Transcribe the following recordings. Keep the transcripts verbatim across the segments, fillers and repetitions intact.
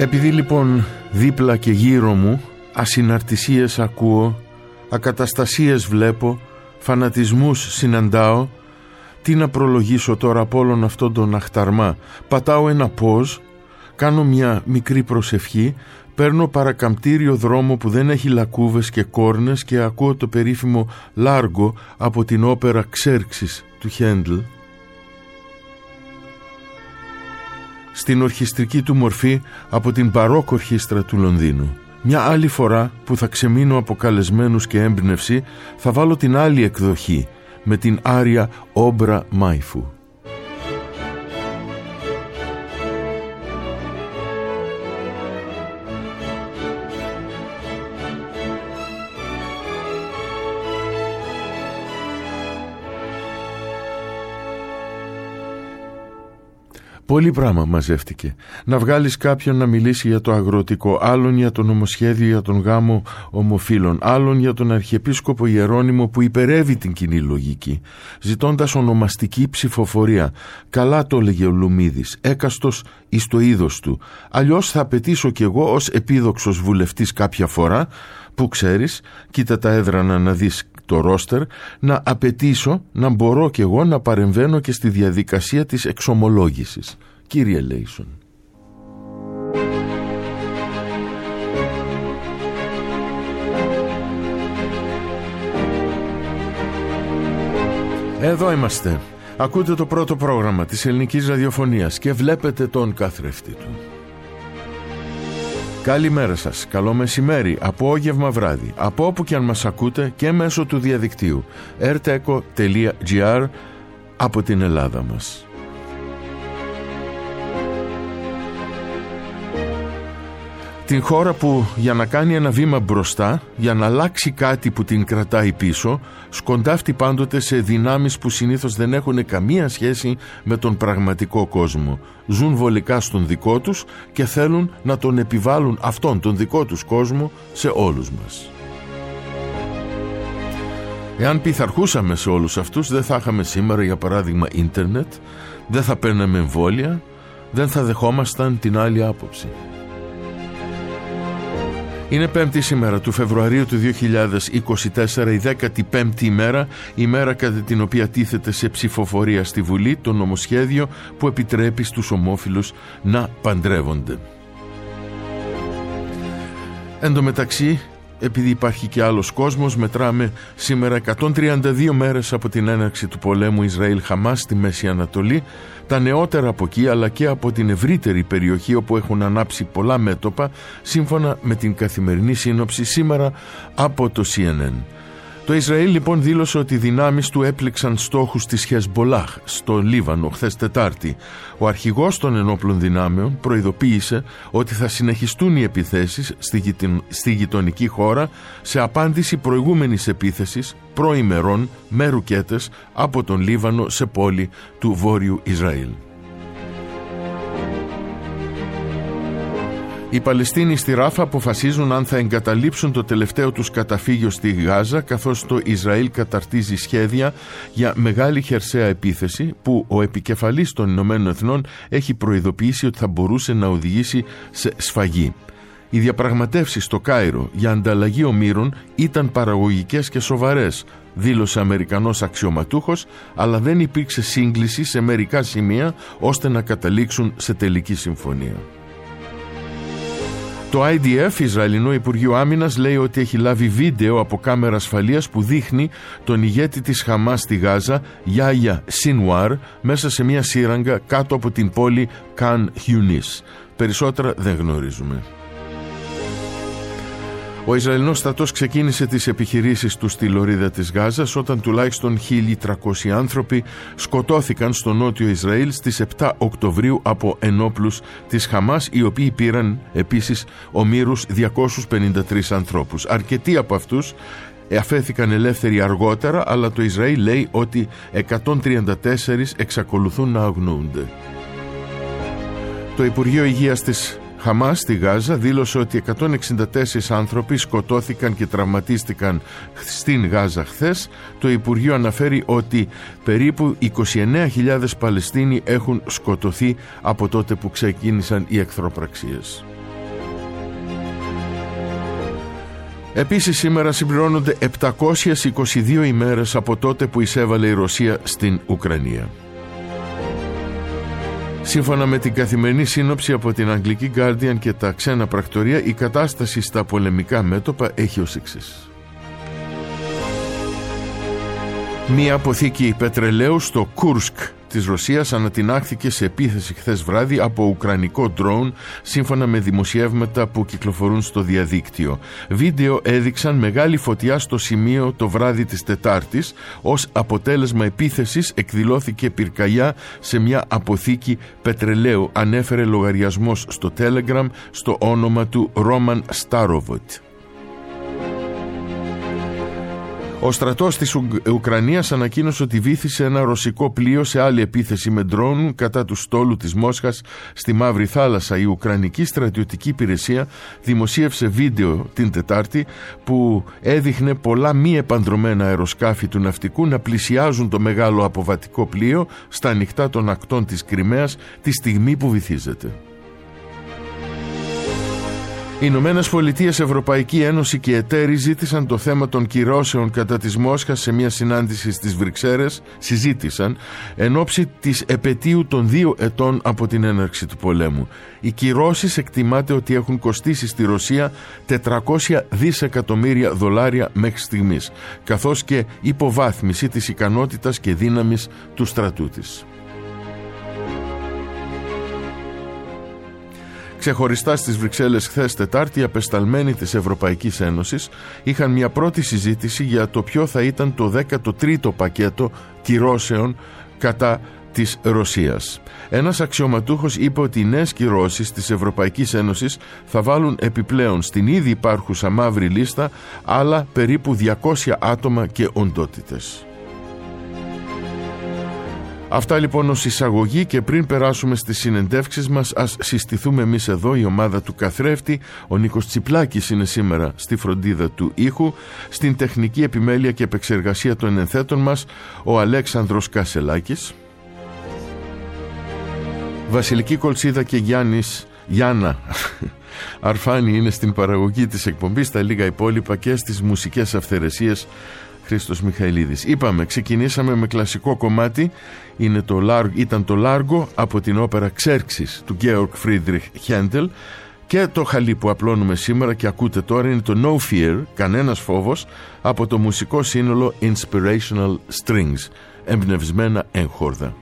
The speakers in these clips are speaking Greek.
Επειδή λοιπόν δίπλα και γύρω μου ασυναρτησίες ακούω, ακαταστασίες βλέπω, φανατισμούς συναντάω, τι να προλογίσω τώρα από όλον αυτόν τον αχταρμά? Πατάω ένα ποζ, κάνω μια μικρή προσευχή, παίρνω παρακαμπτήριο δρόμο που δεν έχει λακκούβες και κόρνες και ακούω το περίφημο Λάργο από την όπερα Ξέρξης του Χέντλ. Στην ορχιστρική του μορφή από την μπαρόκ ορχήστρα του Λονδίνου. Μια άλλη φορά που θα ξεμείνω από καλεσμένους και έμπνευση, θα βάλω την άλλη εκδοχή με την άρια Όμπρα Μάιφου. Πολύ πράγμα μαζεύτηκε. Να βγάλεις κάποιον να μιλήσει για το αγροτικό, άλλον για το νομοσχέδιο για τον γάμο ομοφύλων, άλλον για τον Αρχιεπίσκοπο Ιερώνυμο που υπερεύει την κοινή λογική, ζητώντας ονομαστική ψηφοφορία. Καλά το έλεγε ο Λουμίδης, έκαστος εις το είδος του. Αλλιώς θα απαιτήσω κι εγώ ως επίδοξος βουλευτής κάποια φορά, που ξέρεις, κοίτα τα έδρανα να δεις το ρόστερ, να απαιτήσω να μπορώ κι εγώ να παρεμβαίνω και στη διαδικασία της εξομολόγησης. Κύριε Λέισον. Εδώ είμαστε. Ακούτε το πρώτο πρόγραμμα της ελληνικής ραδιοφωνίας και βλέπετε τον καθρέφτη του. Καλημέρα σας, καλό μεσημέρι, απόγευμα, βράδυ, από όπου και αν μας ακούτε και μέσω του διαδικτύου ερτέκο τελεία τζι άρ από την Ελλάδα μας. Την χώρα που για να κάνει ένα βήμα μπροστά, για να αλλάξει κάτι που την κρατάει πίσω, σκοντάφτει πάντοτε σε δυνάμεις που συνήθως δεν έχουν καμία σχέση με τον πραγματικό κόσμο. Ζουν βολικά στον δικό τους και θέλουν να τον επιβάλλουν αυτόν τον δικό τους κόσμο σε όλους μας. Εάν πειθαρχούσαμε σε όλους αυτούς, δεν θα είχαμε σήμερα για παράδειγμα ίντερνετ, δεν θα παίρναμε εμβόλια, δεν θα δεχόμασταν την άλλη άποψη. Είναι πέμπτη σήμερα του Φεβρουαρίου του δύο χιλιάδες είκοσι τέσσερα, η δέκατη πέμπτη ημέρα, η μέρα κατά την οποία τίθεται σε ψηφοφορία στη Βουλή το νομοσχέδιο που επιτρέπει στους ομόφυλους να παντρεύονται. Εν τω μεταξύ, επειδή υπάρχει και άλλος κόσμος, μετράμε σήμερα εκατόν τριάντα δύο μέρες από την έναρξη του πολέμου Ισραήλ-Χαμάς στη Μέση Ανατολή. Τα νεότερα από εκεί αλλά και από την ευρύτερη περιοχή όπου έχουν ανάψει πολλά μέτωπα, σύμφωνα με την καθημερινή σύνοψη σήμερα από το σι εν εν. Το Ισραήλ λοιπόν δήλωσε ότι οι δυνάμεις του έπληξαν στόχους της Χεσμπολάχ στο Λίβανο χθες Τετάρτη. Ο αρχηγός των ενόπλων δυνάμεων προειδοποίησε ότι θα συνεχιστούν οι επιθέσεις στη γειτονική χώρα σε απάντηση προηγούμενης επίθεσης προημερών με ρουκέτες από τον Λίβανο σε πόλη του Βόρειου Ισραήλ. Οι Παλαιστίνοι στη Ράφα αποφασίζουν αν θα εγκαταλείψουν το τελευταίο τους καταφύγιο στη Γάζα, καθώς το Ισραήλ καταρτίζει σχέδια για μεγάλη χερσαία επίθεση που ο επικεφαλής των Ηνωμένων Εθνών έχει προειδοποιήσει ότι θα μπορούσε να οδηγήσει σε σφαγή. Οι διαπραγματεύσεις στο Κάιρο για ανταλλαγή ομήρων ήταν παραγωγικές και σοβαρές, δήλωσε Αμερικανός αξιωματούχος, αλλά δεν υπήρξε σύγκληση σε μερικά σημεία ώστε να καταλήξουν σε τελική συμφωνία. Το άι ντι εφ, Ισραηλινό Υπουργείο Άμυνας, λέει ότι έχει λάβει βίντεο από κάμερα ασφαλείας που δείχνει τον ηγέτη της Χαμάς στη Γάζα, Γιάγια Σινουάρ, μέσα σε μια σύραγγα κάτω από την πόλη Καν Χιουνίς. Περισσότερα δεν γνωρίζουμε. Ο Ισραηλινός στρατός ξεκίνησε τις επιχειρήσεις του στη λωρίδα της Γάζας όταν τουλάχιστον χίλια τριακόσιοι άνθρωποι σκοτώθηκαν στο νότιο Ισραήλ στις επτά Οκτωβρίου από ενόπλους της Χαμάς, οι οποίοι πήραν επίσης ομήρους διακόσιους πενήντα τρεις ανθρώπους. Αρκετοί από αυτούς αφέθηκαν ελεύθεροι αργότερα, αλλά το Ισραήλ λέει ότι εκατόν τριάντα τέσσερις εξακολουθούν να αγνοούνται. Το Υπουργείο Υγείας της Χαμάς στη Γάζα δήλωσε ότι εκατόν εξήντα τέσσερις άνθρωποι σκοτώθηκαν και τραυματίστηκαν στην Γάζα χθες. Το Υπουργείο αναφέρει ότι περίπου είκοσι εννέα χιλιάδες Παλαιστίνοι έχουν σκοτωθεί από τότε που ξεκίνησαν οι εχθροπραξίες. Επίσης σήμερα συμπληρώνονται επτακόσιες είκοσι δύο ημέρες από τότε που εισέβαλε η Ρωσία στην Ουκρανία. Σύμφωνα με την καθημερινή σύνοψη από την Αγγλική Guardian και τα ξένα πρακτορία, η κατάσταση στα πολεμικά μέτωπα έχει ως εξής. Μία αποθήκη πετρελαίου στο Κούρσκ της Ρωσίας ανατινάχθηκε σε επίθεση χθες βράδυ από ουκρανικό ντρόουν, σύμφωνα με δημοσιεύματα που κυκλοφορούν στο διαδίκτυο. Βίντεο έδειξαν μεγάλη φωτιά στο σημείο το βράδυ της Τετάρτης. Ως αποτέλεσμα επίθεσης εκδηλώθηκε πυρκαγιά σε μια αποθήκη πετρελαίου, ανέφερε λογαριασμός στο Telegram στο όνομα του Ρόμαν Στάροβοτ. Ο στρατός της Ουκρανίας ανακοίνωσε ότι βύθισε ένα ρωσικό πλοίο σε άλλη επίθεση με ντρόουν κατά του στόλου της Μόσχας στη Μαύρη Θάλασσα. Η Ουκρανική στρατιωτική υπηρεσία δημοσίευσε βίντεο την Τετάρτη που έδειχνε πολλά μη επανδρωμένα αεροσκάφη του ναυτικού να πλησιάζουν το μεγάλο αποβατικό πλοίο στα ανοιχτά των ακτών της Κριμαίας τη στιγμή που βυθίζεται. Οι Ηνωμένες Πολιτείες, Ευρωπαϊκή Ένωση και εταίροι ζήτησαν το θέμα των κυρώσεων κατά της Μόσχας σε μια συνάντηση στις Βρυξέλλες, συζήτησαν εν ώψη της επετείου των δύο ετών από την έναρξη του πολέμου. Οι κυρώσεις εκτιμάται ότι έχουν κοστίσει στη Ρωσία τετρακόσια δισεκατομμύρια δολάρια μέχρι στιγμής, καθώς και υποβάθμιση της ικανότητας και δύναμης του στρατού της. Ξεχωριστά στις Βρυξέλλες χθες Τετάρτη, οι απεσταλμένοι της Ευρωπαϊκής Ένωσης είχαν μια πρώτη συζήτηση για το ποιο θα ήταν το δέκατο τρίτο πακέτο κυρώσεων κατά της Ρωσίας. Ένας αξιωματούχος είπε ότι οι νέες κυρώσεις της Ευρωπαϊκής Ένωσης θα βάλουν επιπλέον στην ήδη υπάρχουσα μαύρη λίστα άλλα περίπου διακόσια άτομα και οντότητες. Αυτά λοιπόν ως εισαγωγή, και πριν περάσουμε στις συνεντεύξεις μας, ας συστηθούμε εμείς εδώ, η ομάδα του καθρέφτη. Ο Νίκος Τσιπλάκης είναι σήμερα στη φροντίδα του ήχου, στην τεχνική επιμέλεια και επεξεργασία των ενθέτων μας ο Αλέξανδρος Κασελάκης, Βασιλική Κολτσίδα και Γιάννης Γιάννα Αρφάνη είναι στην παραγωγή της εκπομπής, τα λίγα υπόλοιπα και στις μουσικές αυθαιρεσίες Χρήστος Μιχαηλίδης. Είπαμε, ξεκινήσαμε με κλασικό κομμάτι, είναι το, ήταν το Λάργο από την όπερα Ξέρξης του Georg Friedrich Händel, και το χαλί που απλώνουμε σήμερα και ακούτε τώρα είναι το No Fear, κανένας φόβος, από το μουσικό σύνολο Inspirational Strings, εμπνευσμένα έγχορδα.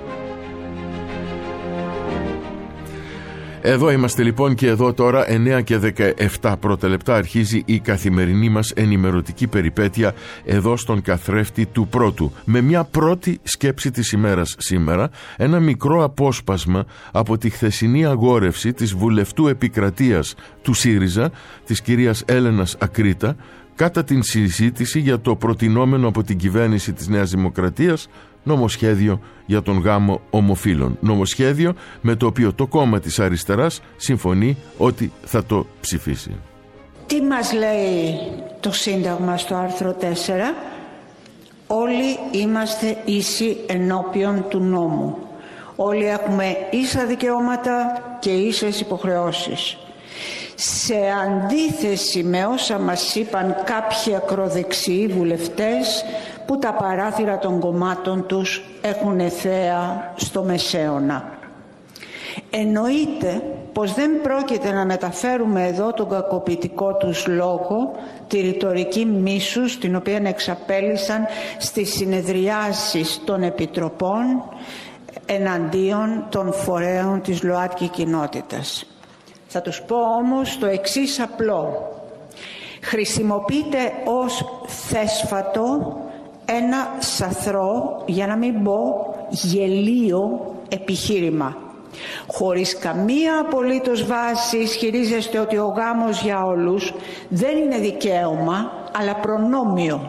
Εδώ είμαστε λοιπόν, και εδώ τώρα εννέα και δεκαεπτά πρώτα λεπτά αρχίζει η καθημερινή μας ενημερωτική περιπέτεια εδώ στον καθρέφτη του πρώτου, με μια πρώτη σκέψη της ημέρας σήμερα, ένα μικρό απόσπασμα από τη χθεσινή αγόρευση της βουλευτού επικρατείας του ΣΥΡΙΖΑ, της κυρίας Έλενας Ακρίτα, κατά την συζήτηση για το προτινόμενο από την κυβέρνηση της Νέας Δημοκρατίας νομοσχέδιο για τον γάμο ομοφύλων. Νομοσχέδιο με το οποίο το κόμμα της αριστεράς συμφωνεί ότι θα το ψηφίσει. Τι μας λέει το Σύνταγμα στο άρθρο τέσσερα? Όλοι είμαστε ίσοι ενώπιον του νόμου. Όλοι έχουμε ίσα δικαιώματα και ίσες υποχρεώσεις. Σε αντίθεση με όσα μας είπαν κάποιοι ακροδεξιοί βουλευτές που τα παράθυρα των κομμάτων τους έχουν θέα στο μεσαίωνα. Εννοείται πως δεν πρόκειται να μεταφέρουμε εδώ τον κακοποιητικό τους λόγο, τη ρητορική μίσους την οποία εξαπέλυσαν στις συνεδριάσεις των επιτροπών εναντίον των φορέων της ΛΟΑΤΚΙ κοινότητας. Θα τους πω όμως το εξής απλό. Χρησιμοποιείται ως θέσφατο ένα σαθρό, για να μην πω γελίο επιχείρημα. Χωρίς καμία απολύτως βάση ισχυρίζεστε ότι ο γάμος για όλους δεν είναι δικαίωμα αλλά προνόμιο.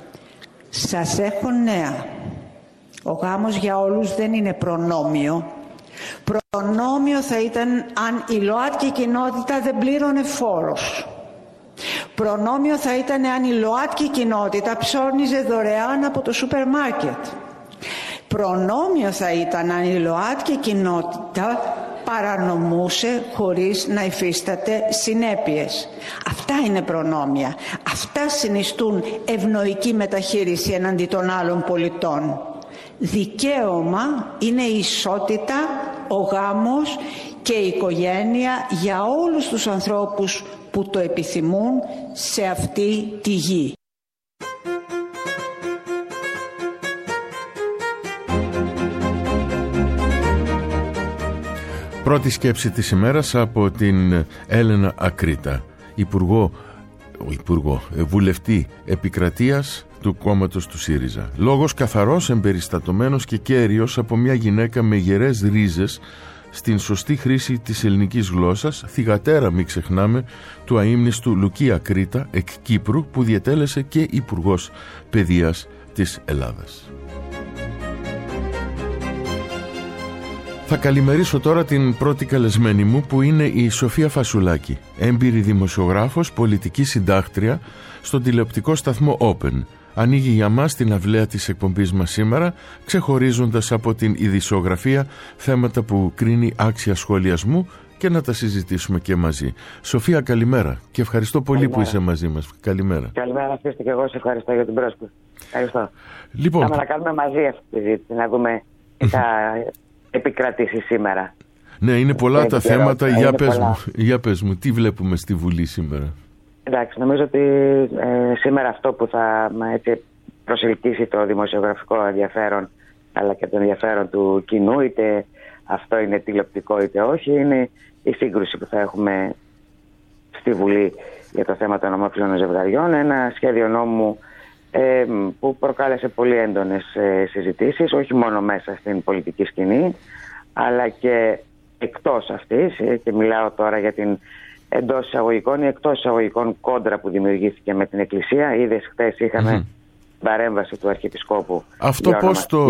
Σας έχω νέα. Ο γάμος για όλους δεν είναι προνόμιο. Προνόμιο θα ήταν αν η ΛΟΑΤΚΙ κοινότητα δεν πλήρωνε φόρος. Προνόμιο θα ήταν αν η ΛΟΑΤΚΙ κοινότητα ψώνιζε δωρεάν από το σούπερ μάρκετ. Προνόμιο θα ήταν αν η ΛΟΑΤΚΙ κοινότητα παρανομούσε χωρίς να υφίσταται συνέπειες. Αυτά είναι προνόμια. Αυτά συνιστούν ευνοϊκή μεταχείριση εναντί των άλλων πολιτών. Δικαίωμα είναι η ισότητα, ο γάμος και η οικογένεια για όλους τους ανθρώπους που το επιθυμούν σε αυτή τη γη. Πρώτη σκέψη της ημέρας από την Έλενα Ακρίτα, Υπουργό, Υπουργό Βουλευτή Επικρατείας του κόμματος του ΣΥΡΙΖΑ. Λόγος καθαρός, εμπεριστατωμένος και κέριος από μια γυναίκα με γερές ρίζες στην σωστή χρήση της ελληνικής γλώσσας, θυγατέρα, μην ξεχνάμε, του αείμνηστου Λουκή Ακρίτα εκ Κύπρου, που διετέλεσε και Υπουργός Παιδείας της Ελλάδας. Θα καλημερίσω τώρα την πρώτη καλεσμένη μου, που είναι η Σοφία Φασουλάκη, έμπειρη δημοσιογράφος, πολιτική συντάκτρια στον τηλεοπτικό σταθμό Open. Ανοίγει για μας την αυλαία της εκπομπής μας σήμερα, ξεχωρίζοντας από την ειδησιογραφία θέματα που κρίνει άξια σχολιασμού και να τα συζητήσουμε και μαζί. Σοφία, καλημέρα και ευχαριστώ πολύ καλημέρα που είσαι μαζί μας. Καλημέρα. Καλημέρα, Χρήστο, και εγώ σε ευχαριστώ για την πρόσκληση. Ευχαριστώ. Λοιπόν, θα να κάνουμε μαζί αυτή τη συζήτηση, να δούμε τι θα επικρατήσει σήμερα. Ναι, είναι πολλά και τα θέματα. Για πες, μου, για πες μου, τι βλέπουμε στη Βουλή σήμερα? Εντάξει, νομίζω ότι ε, σήμερα αυτό που θα έτσι, προσελκύσει το δημοσιογραφικό ενδιαφέρον, αλλά και το ενδιαφέρον του κοινού, είτε αυτό είναι τηλεοπτικό είτε όχι, είναι η σύγκρουση που θα έχουμε στη Βουλή για το θέμα των ομόφυλων ζευγαριών. Ένα σχέδιο νόμου ε, που προκάλεσε πολύ έντονες ε, συζητήσεις, όχι μόνο μέσα στην πολιτική σκηνή, αλλά και εκτός αυτής, ε, και μιλάω τώρα για την εντός εισαγωγικών ή εκτός εισαγωγικών κόντρα που δημιουργήθηκε με την Εκκλησία. Είδες, χθες είχαμε mm-hmm. παρέμβαση του Αρχιεπισκόπου. Αυτό πώς το,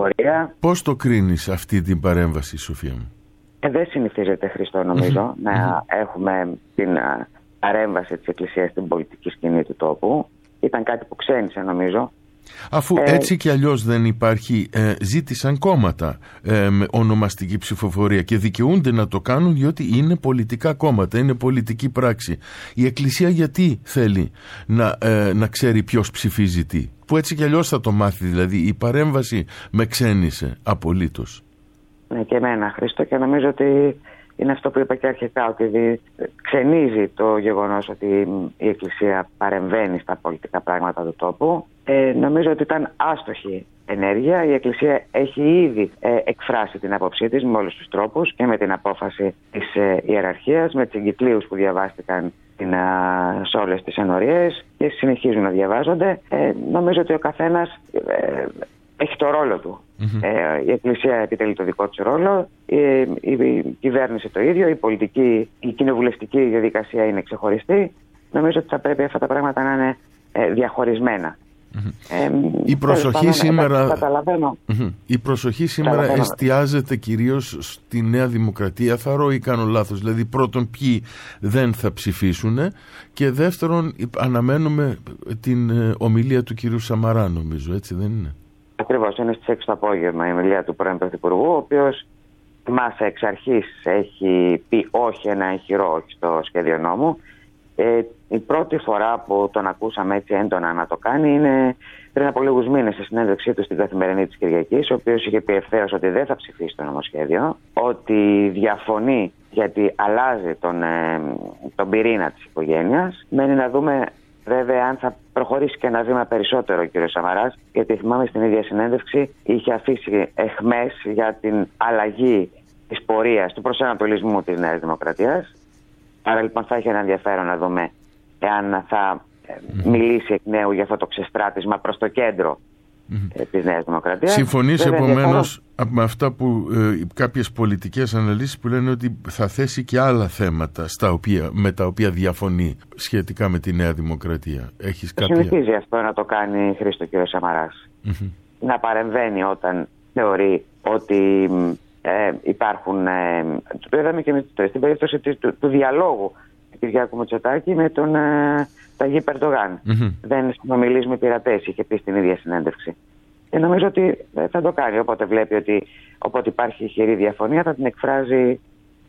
πώς το κρίνεις αυτή την παρέμβαση, Σοφία μου? Ε, δεν συνηθίζεται, Χριστό, νομίζω, mm-hmm. να mm-hmm. έχουμε την α, παρέμβαση της Εκκλησίας στην πολιτική σκηνή του τόπου. Ήταν κάτι που ξένησε, νομίζω. Αφού ε, έτσι κι αλλιώς δεν υπάρχει, ε, ζήτησαν κόμματα ε, με ονομαστική ψηφοφορία και δικαιούνται να το κάνουν, διότι είναι πολιτικά κόμματα, είναι πολιτική πράξη. Η Εκκλησία γιατί θέλει να, ε, να ξέρει ποιος ψηφίζει τι? Που έτσι κι αλλιώς θα το μάθει, δηλαδή η παρέμβαση με ξένησε απολύτως. Ναι, και εμένα, Χρήστο, και νομίζω ότι είναι αυτό που είπα και αρχικά, ότι ξενίζει το γεγονός ότι η Εκκλησία παρεμβαίνει στα πολιτικά πράγματα του τόπου. Ε, νομίζω ότι ήταν άστοχη ενέργεια. Η Εκκλησία έχει ήδη ε, εκφράσει την άποψή της με όλους τους τρόπους και με την απόφαση της ε, ιεραρχίας, με τις εγκυκλίους που διαβάστηκαν την, ε, σε όλες τις ενορίες και συνεχίζουν να διαβάζονται. Ε, νομίζω ότι ο καθένας ε, έχει το ρόλο του. Mm-hmm. Ε, η Εκκλησία επιτελεί το δικό της ρόλο, η, η, η κυβέρνηση το ίδιο, η πολιτική, η κοινοβουλευτική διαδικασία είναι ξεχωριστή. Νομίζω ότι θα πρέπει αυτά τα πράγματα να είναι ε, διαχωρισμένα. Mm-hmm. Ε, η προσοχή σήμερα, καταλαβαίνω. Mm-hmm. η προσοχή σήμερα εστιάζεται κυρίως στη Νέα Δημοκρατία. Θα ρω ή κάνω λάθος? Δηλαδή πρώτον, ποιοι δεν θα ψηφίσουν, και δεύτερον αναμένουμε την ομιλία του κυρίου Σαμαρά, νομίζω, έτσι δεν είναι? Ακριβώς, είναι στις έξι το απόγευμα η ομιλία του πρώην Πρωθυπουργού, ο οποίος μας εξ αρχής έχει πει όχι, ένα ηχηρό όχι στο σχέδιο νόμου. Ε, η πρώτη φορά που τον ακούσαμε έτσι έντονα να το κάνει είναι πριν από λίγους μήνες, στη συνέντευξή του στην Καθημερινή της Κυριακής, ο οποίος είχε πει ευθέως ότι δεν θα ψηφίσει το νομοσχέδιο, ότι διαφωνεί γιατί αλλάζει τον, ε, τον πυρήνα της οικογένειας. Μένει να δούμε βέβαια αν θα προχωρήσει και ένα βήμα περισσότερο ο κ. Σαμαράς, γιατί θυμάμαι στην ίδια συνέντευξη είχε αφήσει εχμές για την αλλαγή της πορείας, του προσανατολισμού της Νέας Δημοκρατίας. Άρα λοιπόν θα έχει ένα ενδιαφέρον να δούμε εάν θα mm-hmm. μιλήσει εκ νέου για αυτό το ξεστράτισμα προς το κέντρο mm-hmm. της Νέας Δημοκρατίας. Συμφωνείς επομένως με αυτά που ε, κάποιες πολιτικές αναλύσεις που λένε ότι θα θέσει και άλλα θέματα στα οποία, με τα οποία διαφωνεί σχετικά με τη Νέα Δημοκρατία? Έχεις κάποια... Συνηθίζει αυτό να το κάνει, Χρήστο, κ. Σαμαράς. Mm-hmm. Να παρεμβαίνει όταν θεωρεί ότι ε, υπάρχουν... Ε, το είδαμε και με, στην περίπτωση του, του, του διαλόγου του Κυριάκου Μητσοτάκη με τον ε, Ταγί Περντογάν. Mm-hmm. Δεν συνομιλείς με πειρατές, είχε πει στην ίδια συνέντευξη. Και νομίζω ότι θα το κάνει. Όποτε βλέπει ότι όποτε υπάρχει ισχυρή διαφωνία θα την εκφράζει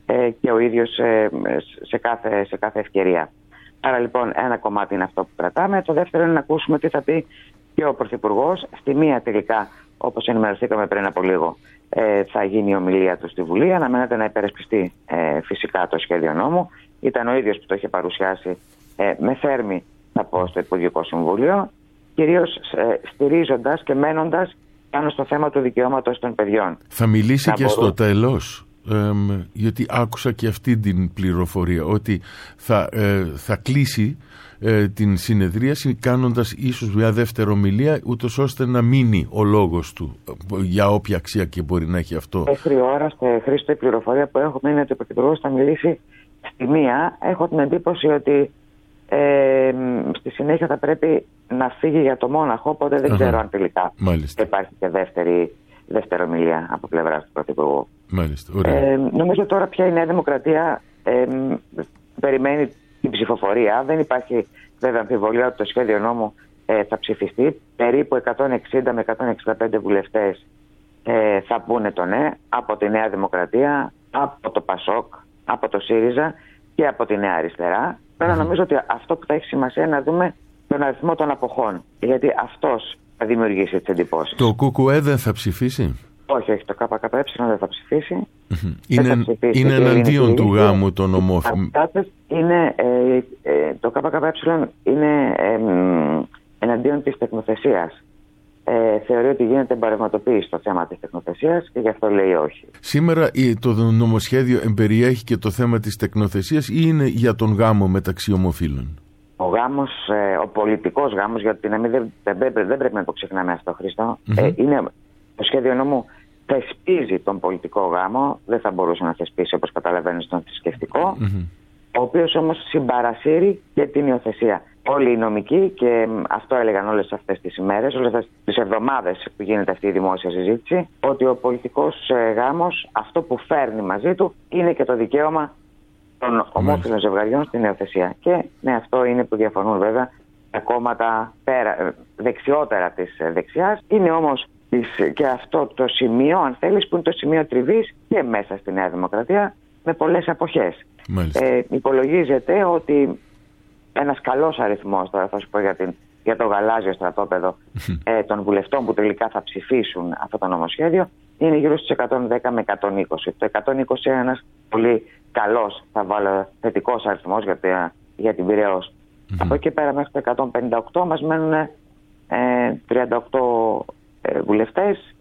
ε, και ο ίδιος ε, σε, κάθε, σε κάθε ευκαιρία. Άρα λοιπόν ένα κομμάτι είναι αυτό που κρατάμε. Το δεύτερο είναι να ακούσουμε τι θα πει και ο Πρωθυπουργός. Στη μία τελικά, όπως ενημερωθήκαμε πριν από λίγο, ε, θα γίνει η ομιλία του στη Βουλή. Αναμένεται να υπερασπιστεί ε, φυσικά το σχέδιο νόμου. Ήταν ο ίδιος που το είχε παρουσιάσει ε, με θέρμη, θα πω, στο Υπουργικό Συμβούλιο, κυρίως ε, στηρίζοντας και μένοντας πάνω στο θέμα του δικαιώματος των παιδιών. Θα μιλήσει να και μπορούν... στο τέλος, ε, γιατί άκουσα και αυτή την πληροφορία, ότι θα, ε, θα κλείσει ε, την συνεδρίαση κάνοντας ίσως μια δεύτερη ομιλία, ούτως ώστε να μείνει ο λόγος του, για όποια αξία και μπορεί να έχει αυτό. Μέχρι ώρα, στο Χρήστο, η πληροφορία που έχουμε είναι ότι ο Πρωθυπουργός θα μιλήσει στη μία. Έχω την εντύπωση ότι Ε, στη συνέχεια θα πρέπει να φύγει για το Μόναχο, οπότε δεν Αχα. ξέρω αν τελικά Μάλιστα. υπάρχει και δεύτερη, δεύτερη ομιλία από πλευρά του Πρωθυπουργού. Ε, νομίζω τώρα πια η Νέα Δημοκρατία ε, περιμένει την ψηφοφορία. Δεν υπάρχει βέβαια αμφιβολία ότι το σχέδιο νόμου ε, θα ψηφιστεί. Περίπου εκατόν εξήντα με εκατόν εξήντα πέντε βουλευτές ε, θα πούνε το ναι, από τη Νέα Δημοκρατία, από το ΠΑΣΟΚ, από το ΣΥΡΙΖΑ και από τη Νέα Αριστερά. Τώρα νομίζω ότι αυτό που θα έχει σημασία είναι να δούμε τον αριθμό των αποχών. Γιατί αυτός θα δημιουργήσει τις εντυπώσεις. Το ΚΚΕ δεν θα ψηφίσει? Όχι, όχι. Το ΚΚΕ δεν θα ψηφίσει. Είναι, δεν θα ψηφίσει είναι εναντίον του γάμου των ομόφυλων. Είναι, ε, ε, το ΚΚΕ είναι ε, εναντίον της τεκνοθεσίας. Ε, θεωρεί ότι γίνεται εμπορευματοποίηση στο θέμα της τεκνοθεσίας και γι' αυτό λέει όχι. Σήμερα το νομοσχέδιο εμπεριέχει και το θέμα της τεκνοθεσίας ή είναι για τον γάμο μεταξύ ομοφύλων? Ο γάμος, ε, ο πολιτικός γάμος, γιατί να μην, δεν, δεν, δεν πρέπει να το ξεχνάμε αυτό, Χρήστο, mm-hmm. ε, είναι, το σχέδιο νόμου θεσπίζει τον πολιτικό γάμο, δεν θα μπορούσε να θεσπίσει, όπως καταλαβαίνεις, τον θρησκευτικό, mm-hmm. ο οποίος όμως συμπαρασύρει και την υιοθεσία. Όλοι οι νομικοί, και αυτό έλεγαν όλες αυτές τις ημέρες, όλες τις εβδομάδες που γίνεται αυτή η δημόσια συζήτηση, ότι ο πολιτικός γάμος, αυτό που φέρνει μαζί του, είναι και το δικαίωμα των ομόφυλων ζευγαριών στην υιοθεσία. Και ναι, αυτό είναι που διαφωνούν βέβαια τα κόμματα πέρα, δεξιότερα της δεξιάς. Είναι όμως και αυτό το σημείο, αν θέλεις, που είναι το σημείο τριβής και μέσα στη Νέα Δημοκρατία, με πολλές αποχές. Ε, υπολογίζεται ότι ένας καλός αριθμός, τώρα θα σου πω για, την, για το γαλάζιο στρατόπεδο ε, των βουλευτών που τελικά θα ψηφίσουν αυτό το νομοσχέδιο, είναι γύρω στους εκατόν δέκα με εκατόν είκοσι. Το εκατόν είκοσι είναι ένας πολύ καλός, θα βάλω θετικός αριθμός για, τη, για την Πειραιώς. Mm-hmm. Από εκεί πέρα μέχρι το εκατόν πενήντα οκτώ μας μένουν ε, τριάντα οκτώ ε, βουλευτές.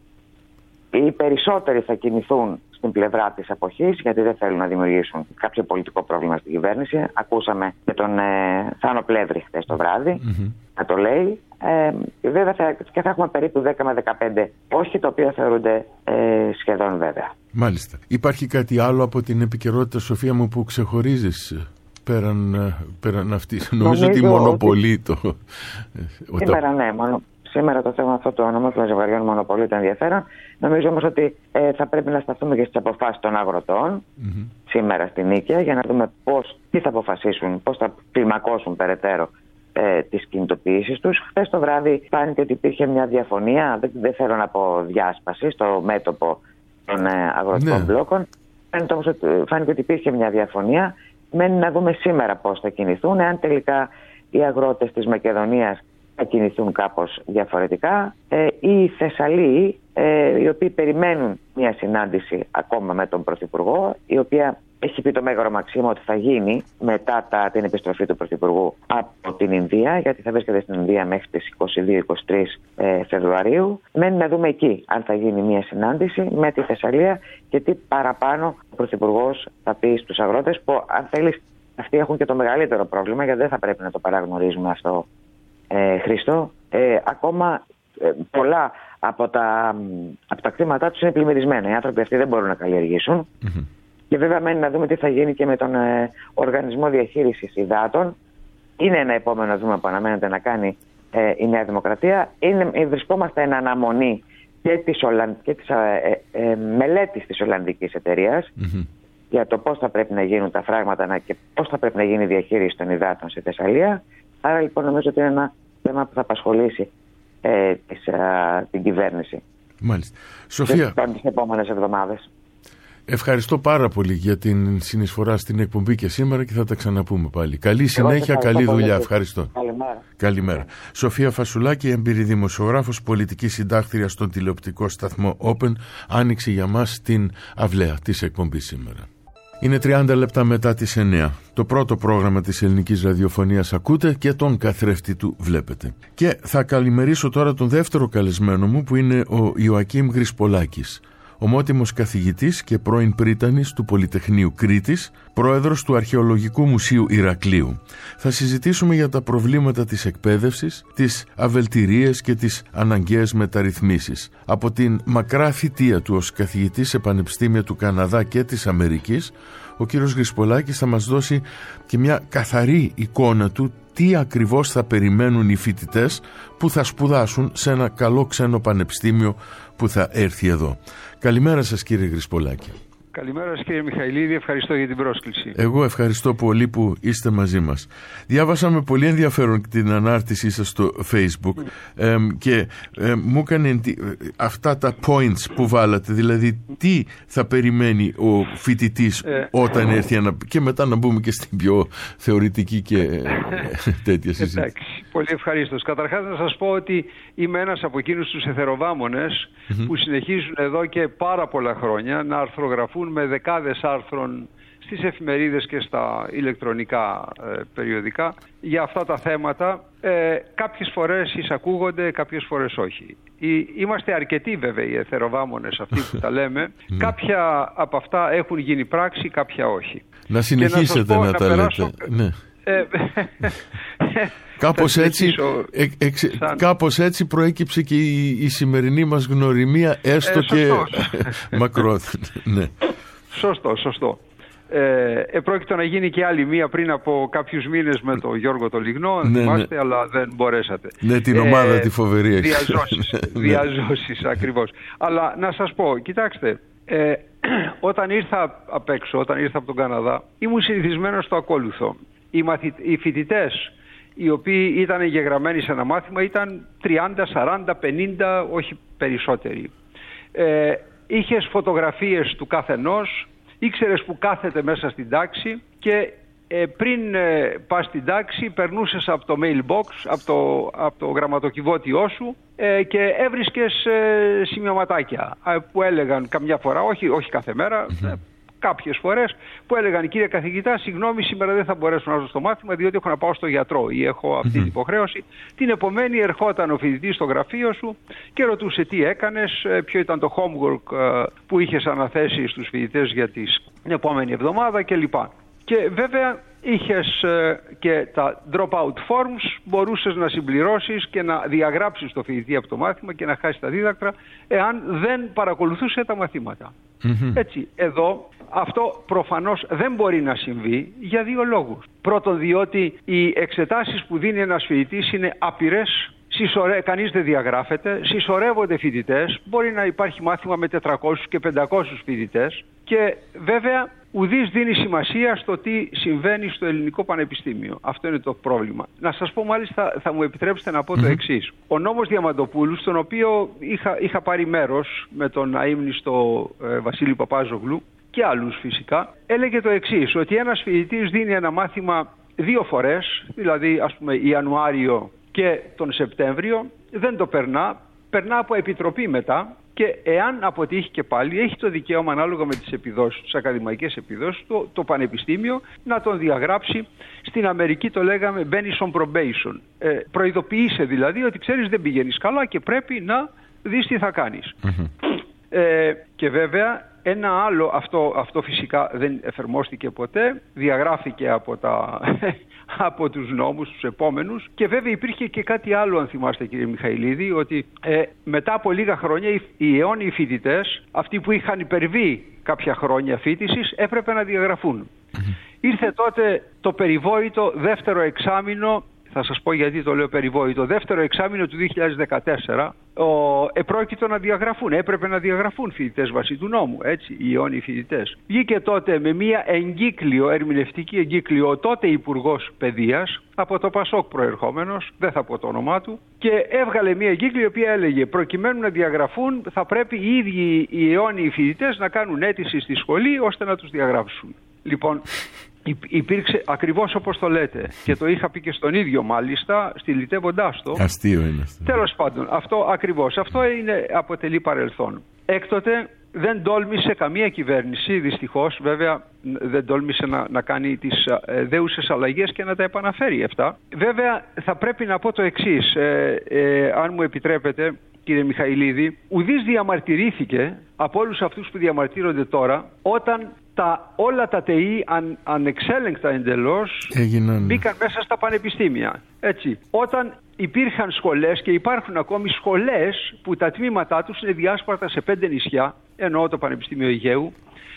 Οι περισσότεροι θα κινηθούν στην πλευρά της αποχής, γιατί δεν θέλουν να δημιουργήσουν κάποιο πολιτικό πρόβλημα στην κυβέρνηση. Ακούσαμε και τον ε, Θάνο Πλεύρη χθες το βράδυ mm-hmm. να το λέει. Ε, βέβαια θα, και θα έχουμε περίπου δέκα με δεκαπέντε όχι, τα οποία θεωρούνται ε, σχεδόν βέβαια. Μάλιστα. Υπάρχει κάτι άλλο από την επικαιρότητα, Σοφία μου, που ξεχωρίζεις πέραν, πέραν αυτής? Νομίζω ότι μονοπολεί το... Σήμερα ναι, μόνο... Σήμερα το θέμα αυτό των ομόφυλων ζευγαριών μονοπολεί το ενδιαφέρον. Νομίζω όμως ότι ε, θα πρέπει να σταθούμε και στις αποφάσεις των αγροτών mm-hmm. σήμερα στην Νίκαια, για να δούμε πώς, τι θα αποφασίσουν, πώς θα κλιμακώσουν περαιτέρω ε, τις κινητοποιήσεις τους. Χθες το βράδυ φάνηκε ότι υπήρχε μια διαφωνία, δεν, δεν θέλω να πω διάσπαση, στο μέτωπο των ε, αγροτικών ναι. μπλόκων. Φάνηκε όμως ότι, φάνηκε ότι υπήρχε μια διαφωνία. Μένει να δούμε σήμερα πώς θα κινηθούν, εάν τελικά οι αγρότες της Μακεδονίας θα κινηθούν κάπως διαφορετικά. Ε, οι Θεσσαλοί, ε, οι οποίοι περιμένουν μια συνάντηση ακόμα με τον Πρωθυπουργό, η οποία έχει πει το Μέγαρο Μαξίμου ότι θα γίνει μετά τα, την επιστροφή του Πρωθυπουργού από την Ινδία, γιατί θα βρίσκεται στην Ινδία μέχρι τις είκοσι δύο είκοσι τρεις ε, Φεβρουαρίου. Μένει να δούμε εκεί αν θα γίνει μια συνάντηση με τη Θεσσαλία και τι παραπάνω ο Πρωθυπουργός θα πει στους αγρότες, που αν θέλεις αυτοί έχουν και το μεγαλύτερο πρόβλημα, γιατί δεν θα πρέπει να το παραγνωρίζουμε αυτό. Ε, Χριστό, ε, ακόμα ε, πολλά από τα, από τα κτήματά τους είναι πλημμυρισμένα. Οι άνθρωποι αυτοί δεν μπορούν να καλλιεργήσουν. Mm-hmm. Και βέβαια μένει να δούμε τι θα γίνει και με τον ε, Οργανισμό Διαχείρισης Υδάτων. Είναι ένα επόμενο βήμα που αναμένεται να κάνει ε, η Νέα Δημοκρατία. Είναι, ε, βρισκόμαστε εν αναμονή και της, Ολλανδ, και της ε, ε, ε, μελέτης της Ολλανδικής εταιρείας mm-hmm. για το πώς θα πρέπει να γίνουν τα φράγματα και πώς θα πρέπει να γίνει η διαχείριση των υδάτων στη Θεσσαλία. Άρα λοιπόν νομίζω ότι είναι ένα θέμα που θα απασχολήσει ε, της, α, την κυβέρνηση. Μάλιστα. Σοφία, τις επόμενες εβδομάδες. Ευχαριστώ πάρα πολύ για την συνεισφορά στην εκπομπή και σήμερα και θα τα ξαναπούμε πάλι. Καλή συνέχεια, καλή δουλειά. Ευχαριστώ. Καλημέρα. Καλημέρα. Σοφία Φασουλάκη, εμπειρή δημοσιογράφος, πολιτική συντάκτρια στον τηλεοπτικό σταθμό Open, άνοιξε για μας την αυλαία της εκπομπής σήμερα. Είναι τριάντα λεπτά μετά τις εννιά. Το πρώτο πρόγραμμα της ελληνικής ραδιοφωνίας ακούτε και τον καθρέφτη του βλέπετε. Και θα καλημερίσω τώρα τον δεύτερο καλεσμένο μου που είναι ο Ιωακίμ Γρυσπολάκης, ομότιμος καθηγητής και πρώην πρίτανης του Πολυτεχνείου Κρήτης, πρόεδρος του Αρχαιολογικού Μουσείου Ηρακλείου. Θα συζητήσουμε για τα προβλήματα της εκπαίδευσης, τις αβελτηρίες και τις αναγκαίες μεταρρυθμίσεις. Από την μακρά θητεία του ως καθηγητής σε πανεπιστήμια του Καναδά και της Αμερικής, ο κύριος Γρυσπολάκης θα μας δώσει και μια καθαρή εικόνα του τι ακριβώς θα περιμένουν οι φοιτητές που θα σπουδάσουν σε ένα καλό ξένο πανεπιστήμιο που θα έρθει εδώ. Καλημέρα σας κύριε Γρυσπολάκη. Καλημέρα σας κύριε Μιχαηλίδη, ευχαριστώ για την πρόσκληση. Εγώ ευχαριστώ πολύ που είστε μαζί μας. Διάβασα με πολύ ενδιαφέρον την ανάρτησή σας στο Facebook ε, και ε, μου έκανε εντι... αυτά τα points που βάλατε, δηλαδή τι θα περιμένει ο φοιτητής ε, όταν ε, έρθει ένα... και μετά να μπούμε και στην πιο θεωρητική και ε, τέτοια συζήτηση. Εντάξει, πολύ ευχαριστώ. Καταρχάς να σας πω ότι είμαι ένας από εκείνους τους εθεροβάμονες mm-hmm. που συνεχίζουν εδώ και πάρα πολλά χρόνια να αρθρογραφούν με δεκάδες άρθρων στις εφημερίδες και στα ηλεκτρονικά ε, περιοδικά για αυτά τα θέματα. Ε, κάποιες φορές εισακούγονται, κάποιες φορές όχι. Ή, είμαστε αρκετοί βέβαια οι εθεροβάμονες αυτοί που τα λέμε. Κάποια από αυτά έχουν γίνει πράξη, κάποια όχι. Να συνεχίσετε να, πω, να τα περάσω... λέτε. Ναι. Ε, Κάπως έτσι, ε, ε, σαν... κάπως έτσι προέκυψε και η, η σημερινή μας γνωριμία, έστω ε, και μακρόθεν. Ναι. Σωστό, σωστό. Ε, επρόκειτο να γίνει και άλλη μία πριν από κάποιους μήνες με τον Γιώργο το Λιγνό, ναι, θυμάστε, ναι. αλλά δεν μπορέσατε. Ναι, την ομάδα ε, τη φοβερή. Διαζώσεις, διαζώσεις ακριβώς. Αλλά να σας πω, κοιτάξτε, ε, όταν ήρθα απ' έξω, όταν ήρθα από τον Καναδά, ήμουν συνηθισμένος στο ακόλουθο. Οι, μαθη, οι φοιτητές οι οποίοι ήταν εγγεγραμμένοι σε ένα μάθημα ήταν τριάντα, σαράντα, πενήντα, όχι περισσότεροι. Ε, είχες φωτογραφίες του καθενός, ήξερες που κάθεται μέσα στην τάξη και ε, πριν ε, πας στην τάξη περνούσες από το mailbox, από το, από το γραμματοκιβώτιό σου ε, και έβρισκες ε, σημειωματάκια ε, που έλεγαν καμιά φορά, όχι, όχι κάθε μέρα, ε, κάποιες φορές που έλεγαν κύριε καθηγητά, συγγνώμη, σήμερα δεν θα μπορέσω να έρθω στο μάθημα διότι έχω να πάω στο γιατρό ή έχω αυτή την υποχρέωση. Την επομένη ερχόταν ο φοιτητής στο γραφείο σου και ρωτούσε τι έκανες, ποιο ήταν το homework που είχες αναθέσει στους φοιτητές για την επόμενη εβδομάδα κλπ. Και βέβαια είχες και τα drop-out forms, μπορούσες να συμπληρώσεις και να διαγράψεις το φοιτητή από το μάθημα και να χάσεις τα δίδακτρα εάν δεν παρακολουθούσε τα μαθήματα. Mm-hmm. Έτσι, εδώ αυτό προφανώς δεν μπορεί να συμβεί για δύο λόγους. Πρώτον, διότι οι εξετάσεις που δίνει ένας φοιτητής είναι άπειρες, συσσωρε... κανείς δεν διαγράφεται, συσσωρεύονται φοιτητές, μπορεί να υπάρχει μάθημα με τετρακόσιους και πεντακόσιους φοιτητές και βέβαια ουδής δίνει σημασία στο τι συμβαίνει στο ελληνικό πανεπιστήμιο. Αυτό είναι το πρόβλημα. Να σας πω μάλιστα, θα μου επιτρέψετε να πω mm-hmm. το εξής. Ο νόμος Διαμαντοπούλου, στον οποίο είχα, είχα πάρει μέρος με τον αείμνηστο ε, Βασίλη Παπάζογλου και άλλους φυσικά, έλεγε το εξής, ότι ένας φοιτητής δίνει ένα μάθημα δύο φορές, δηλαδή ας πούμε Ιανουάριο και τον Σεπτέμβριο, δεν το περνά, περνά από επιτροπή μετά και εάν αποτύχει και πάλι έχει το δικαίωμα ανάλογα με τις επιδόσεις, τις ακαδημαϊκές επιδόσεις, το, το πανεπιστήμιο να τον διαγράψει. Στην Αμερική το λέγαμε μπαίνεις on probation. Ε, προειδοποιείσαι δηλαδή ότι ξέρεις δεν πηγαίνεις καλά και πρέπει να δεις τι θα κάνεις. Mm-hmm. Ε, και βέβαια ένα άλλο, αυτό, αυτό φυσικά δεν εφαρμόστηκε ποτέ, διαγράφηκε από, τα, από τους νόμους τους επόμενους και βέβαια υπήρχε και κάτι άλλο αν θυμάστε κύριε Μιχαηλίδη, ότι ε, μετά από λίγα χρόνια οι, οι αιώνιοι φοιτητές, αυτοί που είχαν υπερβεί κάποια χρόνια φοιτησης, έπρεπε να διαγραφούν. Mm-hmm. Ήρθε τότε το περιβόητο δεύτερο εξάμηνο, Θα σας πω γιατί το λέω περιβόητο. Το δεύτερο εξάμηνο του δύο χιλιάδες δεκατέσσερα ο, επρόκειτο να διαγραφούν. Έπρεπε να διαγραφούν φοιτητές βάσει του νόμου. Έτσι, οι αιώνιοι φοιτητές. Βγήκε τότε με μια εγκύκλιο, ερμηνευτική εγκύκλιο, ο τότε Υπουργός Παιδείας, από το Πασόκ προερχόμενος, δεν θα πω το όνομά του, και έβγαλε μια εγκύκλιο η οποία έλεγε προκειμένου να διαγραφούν θα πρέπει οι ίδιοι οι αιώνιοι φοιτητές να κάνουν αίτηση στη σχολή ώστε να τους διαγράψουν. Λοιπόν, υπήρξε ακριβώς όπως το λέτε και το είχα πει και στον ίδιο μάλιστα στυλιτεύοντάς το. Αστείο είναι. Τέλος πάντων, αυτό ακριβώς, αυτό είναι, αποτελεί παρελθόν. Έκτοτε δεν τόλμησε καμία κυβέρνηση, δυστυχώς βέβαια δεν τόλμησε να, να κάνει τις ε, δέουσες αλλαγές και να τα επαναφέρει αυτά. Βέβαια θα πρέπει να πω το εξής, ε, ε, αν μου επιτρέπετε κύριε Μιχαηλίδη, ουδής διαμαρτυρήθηκε από όλους αυτούς που διαμαρτύρονται τώρα όταν τα, όλα τα ΤΕΙ αν, ανεξέλεγκτα εντελώς έγιναν... μπήκαν μέσα στα πανεπιστήμια. Έτσι. Όταν υπήρχαν σχολές και υπάρχουν ακόμη σχολές που τα τμήματά τους είναι διάσπαρτα σε πέντε νησιά, εννοώ το Πανεπιστήμιο Αιγαίου,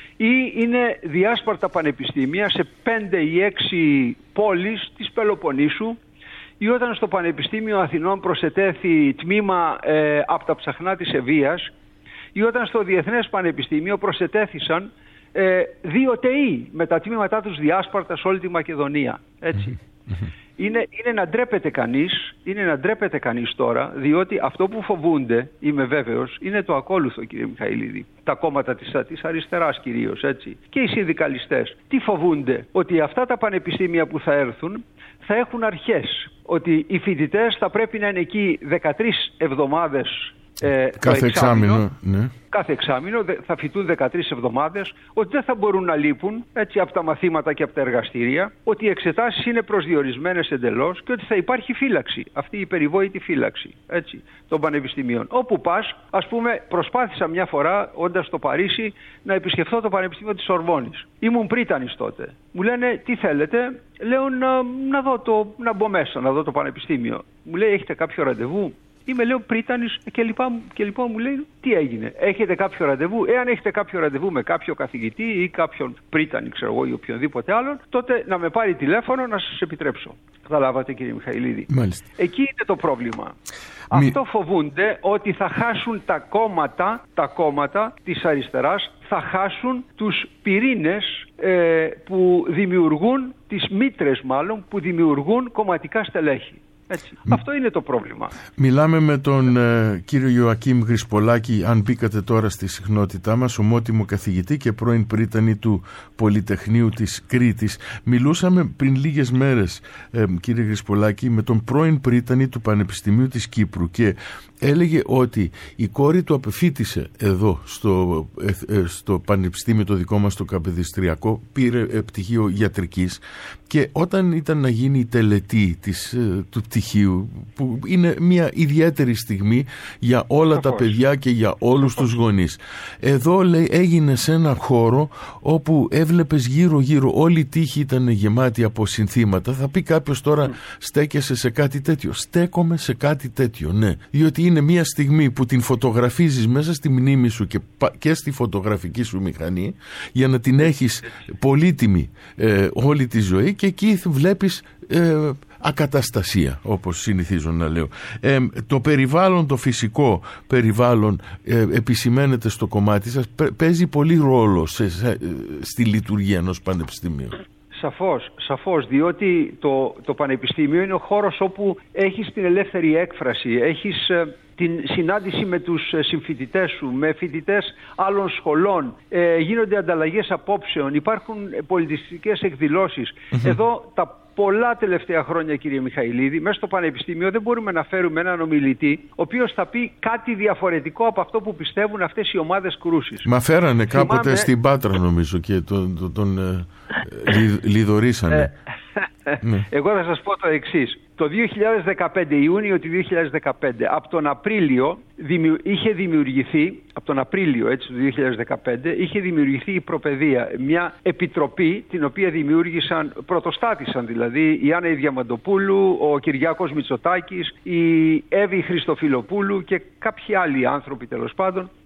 ή είναι διάσπαρτα πανεπιστήμια σε πέντε ή έξι πόλεις της Πελοποννήσου, ή όταν στο Πανεπιστήμιο Αθηνών προσετέθη τμήμα ε, από τα ψαχνά της Ευβοίας, ή όταν στο Διεθνές Πανεπιστήμιο προσετέθησαν ε, δύο ΤΕΙ με τα τμήματά τους διάσπαρτα σε όλη τη Μακεδονία. Έτσι. Είναι, είναι να ντρέπεται κανείς, είναι να ντρέπεται κανείς τώρα, διότι αυτό που φοβούνται, είμαι βέβαιος, είναι το ακόλουθο κύριε Μιχαηλίδη. Τα κόμματα της, της αριστεράς κυρίως, έτσι. Και οι συνδικαλιστές. Τι φοβούνται? Ότι αυτά τα πανεπιστήμια που θα έρθουν θα έχουν αρχές. Ότι οι φοιτητές θα πρέπει να είναι εκεί δεκατρείς εβδομάδες ε, κάθε εξάμηνο, εξάμηνο ναι. Κάθε εξάμηνο θα φοιτούν δεκατρείς εβδομάδες, ότι δεν θα μπορούν να λείπουν έτσι, από τα μαθήματα και από τα εργαστήρια, ότι οι εξετάσεις είναι προσδιορισμένες εντελώς και ότι θα υπάρχει φύλαξη, αυτή η περιβόητη φύλαξη έτσι, των πανεπιστημίων. Όπου πας, ας πούμε, προσπάθησα μια φορά, όντας στο Παρίσι, να επισκεφθώ το Πανεπιστήμιο της Σορβόνης. Ήμουν πρίτανης τότε. Μου λένε, τι θέλετε? Λέω, να, να, δω το, να μπω μέσα, να δω το πανεπιστήμιο. Μου λέει, έχετε κάποιο ραντεβού? Είμαι, λέω, πρίτανης και λοιπά, και λοιπόν μου λέει, τι έγινε? Έχετε κάποιο ραντεβού? Εάν έχετε κάποιο ραντεβού με κάποιο καθηγητή ή κάποιον πρίτανη, ξέρω εγώ, ή οποιονδήποτε άλλον, τότε να με πάρει τηλέφωνο να σας επιτρέψω. Καταλάβατε κύριε Μιχαηλίδη? Μάλιστα. Εκεί είναι το πρόβλημα. Μη... Αυτό φοβούνται, ότι θα χάσουν τα κόμματα, τα κόμματα της αριστεράς, θα χάσουν τους πυρήνες ε, που δημιουργούν, τις μήτρες μάλλον, που δημιουργούν κομματικά στελέχη. Έτσι. Μ... Αυτό είναι το πρόβλημα. Μιλάμε με τον ε, κύριο Ιωακίμ Γρυσπολάκη, αν μπήκατε τώρα στη συχνότητά μας, ομότιμο καθηγητή και πρώην πρίτανη του Πολυτεχνείου της Κρήτης. Μιλούσαμε πριν λίγες μέρες, ε, κύριε Γρυσπολάκη, με τον πρώην πρίτανη του Πανεπιστημίου της Κύπρου και έλεγε ότι η κόρη του απεφύτησε εδώ στο, ε, ε, στο πανεπιστήμιο το δικό μας, το Καπεδιστριακό, πήρε ε, πτυχίο ιατρικής και όταν ήταν να γίνει η τελετή της, ε, του πτυχίου, που είναι μια ιδιαίτερη στιγμή για όλα Σαφώς. τα παιδιά και για όλους Σαφώς. τους γονείς. Εδώ λέει έγινε σε ένα χώρο όπου έβλεπες γύρω γύρω όλη η τύχη ήταν γεμάτη από συνθήματα. Θα πει κάποιος τώρα mm. στέκεσαι σε κάτι τέτοιο? Στέκομαι σε κάτι τέτοιο, ναι. Διότι είναι μια στιγμή που την φωτογραφίζεις μέσα στη μνήμη σου και, και στη φωτογραφική σου μηχανή για να την έχεις πολύτιμη ε, όλη τη ζωή και εκεί βλέπεις ε, ακαταστασία, όπως συνηθίζω να λέω. Ε, το περιβάλλον, το φυσικό περιβάλλον ε, επισημαίνεται στο κομμάτι σας, παίζει πολύ ρόλο σε, σε, στη λειτουργία ενός πανεπιστημίου. Σαφώς, σαφώς, διότι το, το πανεπιστήμιο είναι ο χώρος όπου έχεις την ελεύθερη έκφραση, έχεις ε, την συνάντηση με τους ε, συμφοιτητές σου, με φοιτητές άλλων σχολών, ε, γίνονται ανταλλαγές απόψεων, υπάρχουν πολιτιστικές εκδηλώσεις. Mm-hmm. Εδώ τα πολλά τελευταία χρόνια, κύριε Μιχαηλίδη, μέσα στο Πανεπιστήμιο δεν μπορούμε να φέρουμε έναν ομιλητή ο οποίος θα πει κάτι διαφορετικό από αυτό που πιστεύουν αυτές οι ομάδες κρούσης. Μα φέρανε κάποτε Θυμάμαι... στην Πάτρα νομίζω και τον, τον, τον ε, λι, λιδωρήσανε. Ναι. Εγώ θα σας πω το εξής. Το δύο χιλιάδες δεκαπέντε, Ιούνιο του δύο χιλιάδες δεκαπέντε, από τον Απρίλιο δημιου, είχε δημιουργηθεί, από τον Απρίλιο έτσι, του δύο χιλιάδες δεκαπέντε, είχε δημιουργηθεί η Προπαιδεία, μια επιτροπή την οποία δημιούργησαν, πρωτοστάτησαν δηλαδή, η Άννα Διαμαντοπούλου, ο Κυριάκος Μητσοτάκης, η Εύη Χριστοφιλοπούλου και κάποιοι άλλοι άνθρωποι τέλος πάντων,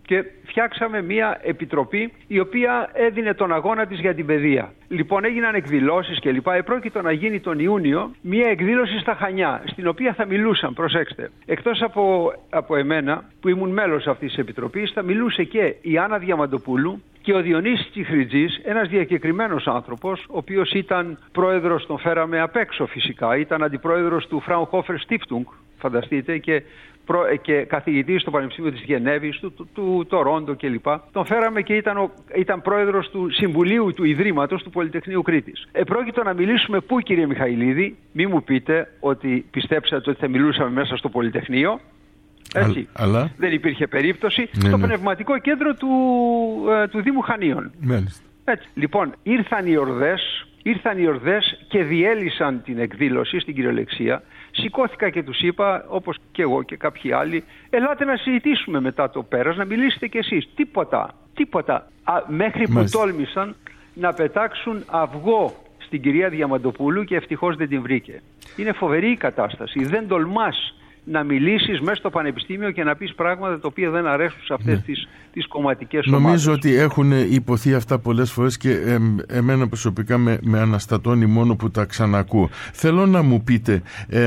και φτιάξαμε μια επιτροπή η οποία έδινε τον αγώνα της για την παιδεία. Λοιπόν, έγιναν εκδηλώσεις και λοιπά. Επρόκειτο να γίνει τον Ιούνιο μια εκδήλωση στα Χανιά, στην οποία θα μιλούσαν, προσέξτε, εκτός από, από εμένα που ήμουν μέλος αυτής της επιτροπής, θα μιλούσε και η Άννα Διαμαντοπούλου και ο Διονύσης Τσιχριτζής, ένας διακεκριμένος άνθρωπος, ο οποίος ήταν πρόεδρος, τον φέραμε απ' έξω φυσικά, ήταν αντιπρόεδρος του Fraunhofer Stiftung, φανταστείτε, και, προ, και καθηγητής στο Πανεπιστήμιο της Γενέβης, του, του, του Τορόντο κλπ. Τον φέραμε και ήταν, ο, ήταν πρόεδρος του Συμβουλίου του Ιδρύματος του Πολυτεχνείου Κρήτης. Επρόκειτο να μιλήσουμε πού, κύριε Μιχαηλίδη? Μη μου πείτε ότι πιστέψατε ότι θα μιλούσαμε μέσα στο Πολυτεχνείο. Έτσι. Αλλά... Δεν υπήρχε περίπτωση. Ναι, στο ναι. πνευματικό κέντρο του, ε, του Δήμου Χανίων. Μάλιστα. Έτσι. Λοιπόν, ήρθαν οι ορδές, ήρθαν οι ορδές και διέλυσαν την εκδήλωση στην κυριολεξία. Σηκώθηκα και τους είπα, όπως και εγώ και κάποιοι άλλοι, ελάτε να συζητήσουμε μετά το πέρας, να μιλήσετε κι εσείς. Τίποτα, τίποτα. Α, μέχρι που Μάλιστα. τόλμησαν να πετάξουν αυγό στην κυρία Διαμαντοπούλου και ευτυχώς δεν την βρήκε. Είναι φοβερή η κατάσταση. Δεν τολμάς να μιλήσεις μέσα στο πανεπιστήμιο και να πεις πράγματα τα οποία δεν αρέσουν σε αυτές ναι. τις, τις κομματικές ομάδες. Νομίζω ότι έχουν υποθεί αυτά πολλές φορές και ε, εμένα προσωπικά με, με αναστατώνει μόνο που τα ξανακούω. Θέλω να μου πείτε ε,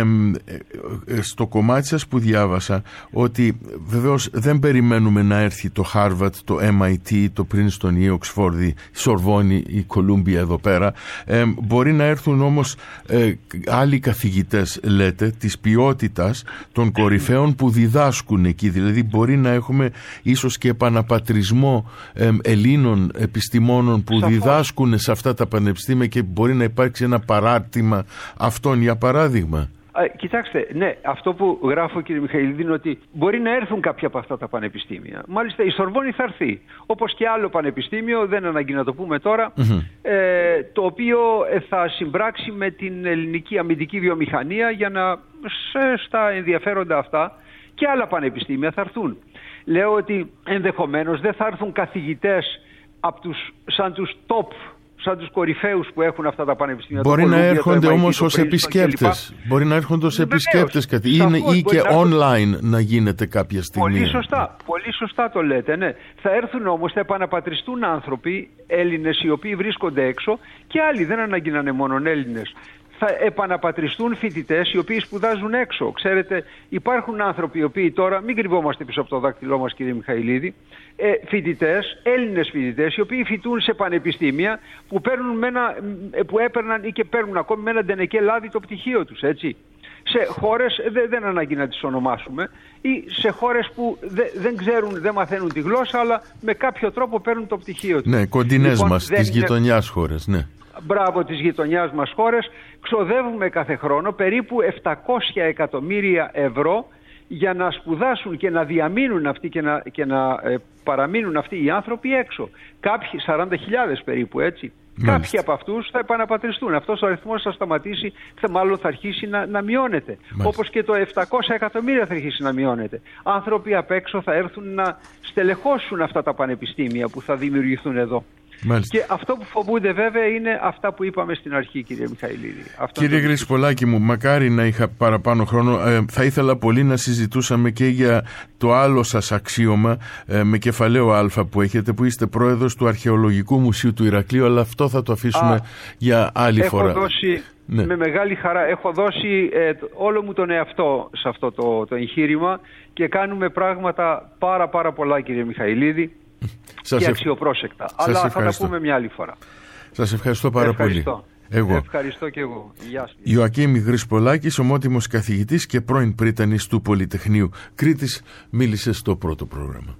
ε, στο κομμάτι σας που διάβασα ότι βεβαίως δεν περιμένουμε να έρθει το Harvard, το εμ άι τι, το Princeton, η Oxford, η Σορβόνη, η Columbia εδώ πέρα. Ε, μπορεί να έρθουν όμως ε, άλλοι καθηγητές, λέτε, της ποιότητας των κορυφαίων που διδάσκουν εκεί. Δηλαδή μπορεί να έχουμε ίσως και επαναπατρισμό ε, Ελλήνων επιστημόνων που Σαφώς. διδάσκουν σε αυτά τα πανεπιστήμια και μπορεί να υπάρξει ένα παράρτημα αυτών, για παράδειγμα. Α, κοιτάξτε, ναι, αυτό που γράφω, κύριε Μιχαηλίδη, είναι ότι μπορεί να έρθουν κάποια από αυτά τα πανεπιστήμια. Μάλιστα η Σορβόνη θα έρθει, όπως και άλλο πανεπιστήμιο, δεν ανάγκη να το πούμε τώρα, mm-hmm. ε, το οποίο θα συμπράξει με την ελληνική αμυντική βιομηχανία για να σε, στα ενδιαφέροντα αυτά, και άλλα πανεπιστήμια θα έρθουν. Λέω ότι ενδεχομένως δεν θα έρθουν καθηγητές από τους, σαν τους top, σαν τους κορυφαίους που έχουν αυτά τα πανεπιστήμια. Μπορεί να έρχονται όμως ως επισκέπτες. Μπορεί να έρχονται ως επισκέπτες ή και online να γίνεται κάποια στιγμή. Πολύ σωστά, πολύ σωστά το λέτε, ναι. Θα έρθουν όμως, θα επαναπατριστούν άνθρωποι, Έλληνες οι οποίοι βρίσκονται έξω και άλλοι, δεν ανάγκη να είναι μόνο Έλληνες. Θα επαναπατριστούν φοιτητές οι οποίοι σπουδάζουν έξω. Ξέρετε, υπάρχουν άνθρωποι οι οποίοι τώρα, μην κρυβόμαστε πίσω από το δάκτυλό μας, κύριε Μιχαηλίδη, ε, φοιτητές, Έλληνες φοιτητές, οι οποίοι φοιτούν σε πανεπιστήμια που, παίρνουν με ένα, που έπαιρναν ή και παίρνουν ακόμη με ένα ντενεκέ λάδι το πτυχίο τους, έτσι. Σε χώρες, δεν, δεν ανάγκη να τις ονομάσουμε, ή σε χώρες που δε, δεν ξέρουν, δεν μαθαίνουν τη γλώσσα, αλλά με κάποιο τρόπο παίρνουν το πτυχίο τους. Ναι, κοντινές λοιπόν, μας, τις είναι... γειτονιάς χώρες, ναι. Μπράβο, της γειτονιάς μας χώρες, ξοδεύουμε κάθε χρόνο περίπου επτακόσια εκατομμύρια ευρώ για να σπουδάσουν και να διαμείνουν αυτοί και να, και να ε, παραμείνουν αυτοί οι άνθρωποι έξω. Κάποιοι, σαράντα χιλιάδες περίπου, έτσι. Μάλιστα. Κάποιοι από αυτούς θα επαναπατριστούν. Αυτός ο αριθμός θα σταματήσει, θα, μάλλον θα αρχίσει να, να μειώνεται. Μάλιστα. Όπως και το επτακόσια εκατομμύρια θα αρχίσει να μειώνεται. Άνθρωποι απ' έξω θα έρθουν να στελεχώσουν αυτά τα πανεπιστήμια που θα δημιουργηθούν εδώ. Μάλιστα. Και αυτό που φοβούνται βέβαια είναι αυτά που είπαμε στην αρχή, κύριε Μιχαηλίδη. Αυτό κύριε το... Γρυσπολάκη μου, μακάρι να είχα παραπάνω χρόνο. Ε, θα ήθελα πολύ να συζητούσαμε και για το άλλο σας αξίωμα ε, με κεφαλαίο Α που έχετε, που είστε πρόεδρος του Αρχαιολογικού Μουσείου του Ηρακλείου, αλλά αυτό θα το αφήσουμε Α, για άλλη έχω φορά. Δώσει, ναι. Με μεγάλη χαρά έχω δώσει ε, όλο μου τον εαυτό σε αυτό το, το εγχείρημα και κάνουμε πράγματα πάρα πάρα πολλά, κύριε Μιχαηλίδη. Σας και αξιοπρόσεκτα. Σας Αλλά ευχαριστώ. Θα τα πούμε μια άλλη φορά. Σας ευχαριστώ πάρα ευχαριστώ. πολύ. Εγώ. Ευχαριστώ και εγώ. Γεια σας. Ιωακήμ Γρυσπολάκης, ομότιμος καθηγητής και πρώην πρίτανης του Πολυτεχνείου Κρήτης, μίλησε στο πρώτο πρόγραμμα.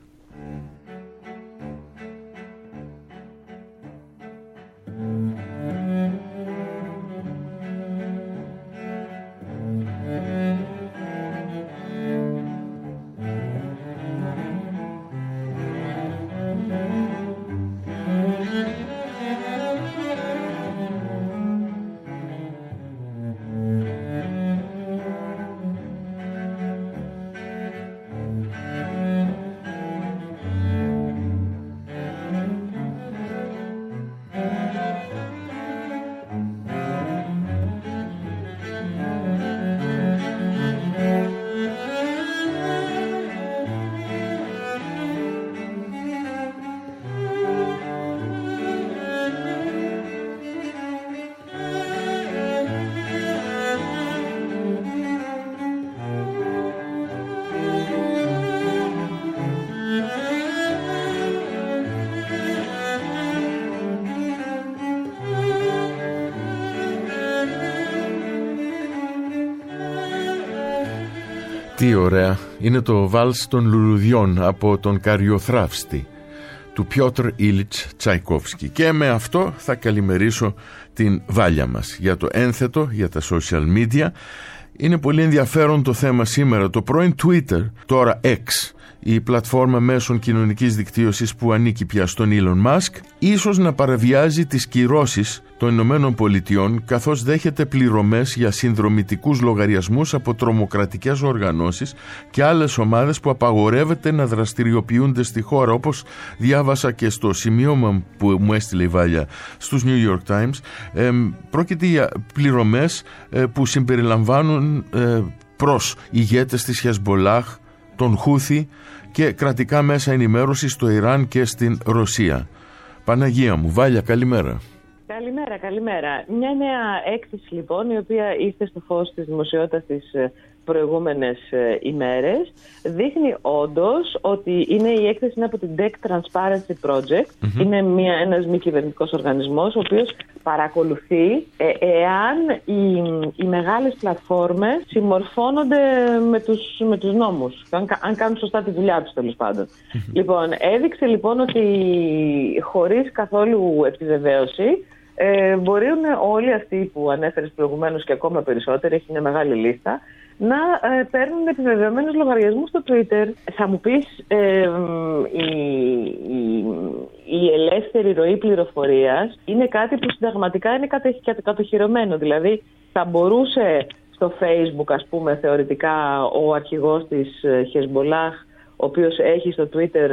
Τι ωραία. Είναι το βάλς των λουλουδιών από τον Καριοθράφστη του Πιότρ Ήλιτς Τσαϊκόφσκι. Και με αυτό θα καλημερίσω την Βάλια μας για το ένθετο, για τα social media. Είναι πολύ ενδιαφέρον το θέμα σήμερα. Το πρώην Twitter, τώρα X, η πλατφόρμα μέσων κοινωνικής δικτύωσης που ανήκει πια στον Elon Musk, ίσως να παραβιάζει τις κυρώσεις των Ηνωμένων Πολιτειών, καθώς δέχεται πληρωμές για συνδρομητικούς λογαριασμούς από τρομοκρατικές οργανώσεις και άλλες ομάδες που απαγορεύεται να δραστηριοποιούνται στη χώρα, όπως διάβασα και στο σημείωμα που μου έστειλε η Βάλια στους New York Times. Ε, πρόκειται για πληρωμές ε, που συμπεριλαμβάνουν ε, προς ηγέτες της Χεσμπολάχ, τον Χούθη και κρατικά μέσα ενημέρωση στο Ιράν και στην Ρωσία. Παναγία μου, Βάλια, καλημέρα. Καλημέρα, καλημέρα. Μια νέα έκθεση λοιπόν, η οποία ήρθε στο φως της δημοσιότητας τις προηγούμενες ημέρες, δείχνει όντως ότι είναι η έκθεση είναι από την Tech Transparency Project. Mm-hmm. Είναι μια, ένας μη κυβερνητικός οργανισμός, ο οποίος παρακολουθεί ε, εάν οι, οι μεγάλες πλατφόρμες συμμορφώνονται με τους, με τους νόμους, αν, αν κάνουν σωστά τη δουλειά τους, τέλος πάντων. Mm-hmm. Λοιπόν, έδειξε λοιπόν ότι χωρίς καθόλου επιβεβαίωση, Ε, μπορούν όλοι αυτοί που ανέφερες προηγουμένως και ακόμα περισσότεροι, έχει μια μεγάλη λίστα, να ε, παίρνουν επιβεβαιωμένους λογαριασμούς στο Twitter. Θα μου πεις, ε, η, η, η ελεύθερη ροή πληροφορίας είναι κάτι που συνταγματικά είναι κατοχυρωμένο. Δηλαδή θα μπορούσε στο Facebook, ας πούμε, θεωρητικά ο αρχηγός της Χεσμπολάχ, ο οποίος έχει στο Twitter,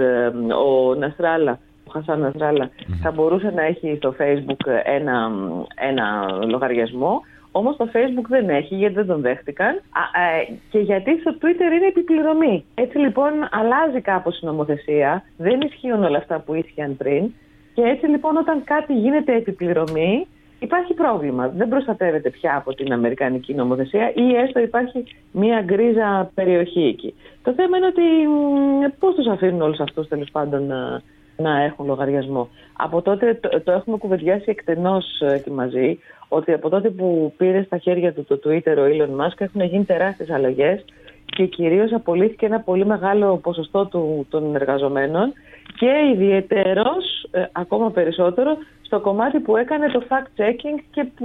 ο Νασράλα, Χασάν Νασράλα, mm-hmm. θα μπορούσε να έχει στο Facebook ένα, ένα λογαριασμό. Όμως το Facebook δεν έχει, γιατί δεν τον δέχτηκαν, α, ε, και γιατί στο Twitter είναι επιπληρωμή. Έτσι λοιπόν αλλάζει κάπως η νομοθεσία, δεν ισχύουν όλα αυτά που ίσχυαν πριν, και έτσι λοιπόν όταν κάτι γίνεται επιπληρωμή υπάρχει πρόβλημα. Δεν προστατεύεται πια από την αμερικανική νομοθεσία ή έστω υπάρχει μια γκρίζα περιοχή εκεί. Το θέμα είναι ότι πώς τους αφήνουν όλους αυτούς τέλος πάντων να, να έχουν λογαριασμό. Από τότε το, το έχουμε κουβεντιάσει εκτενώς και μαζί, ότι από τότε που πήρε στα χέρια του το Twitter ο Elon Musk έχουν γίνει τεράστιες αλλαγές και κυρίως απολύθηκε ένα πολύ μεγάλο ποσοστό του, των εργαζομένων και ιδιαιτέρως, ε, ακόμα περισσότερο, στο κομμάτι που έκανε το fact-checking και που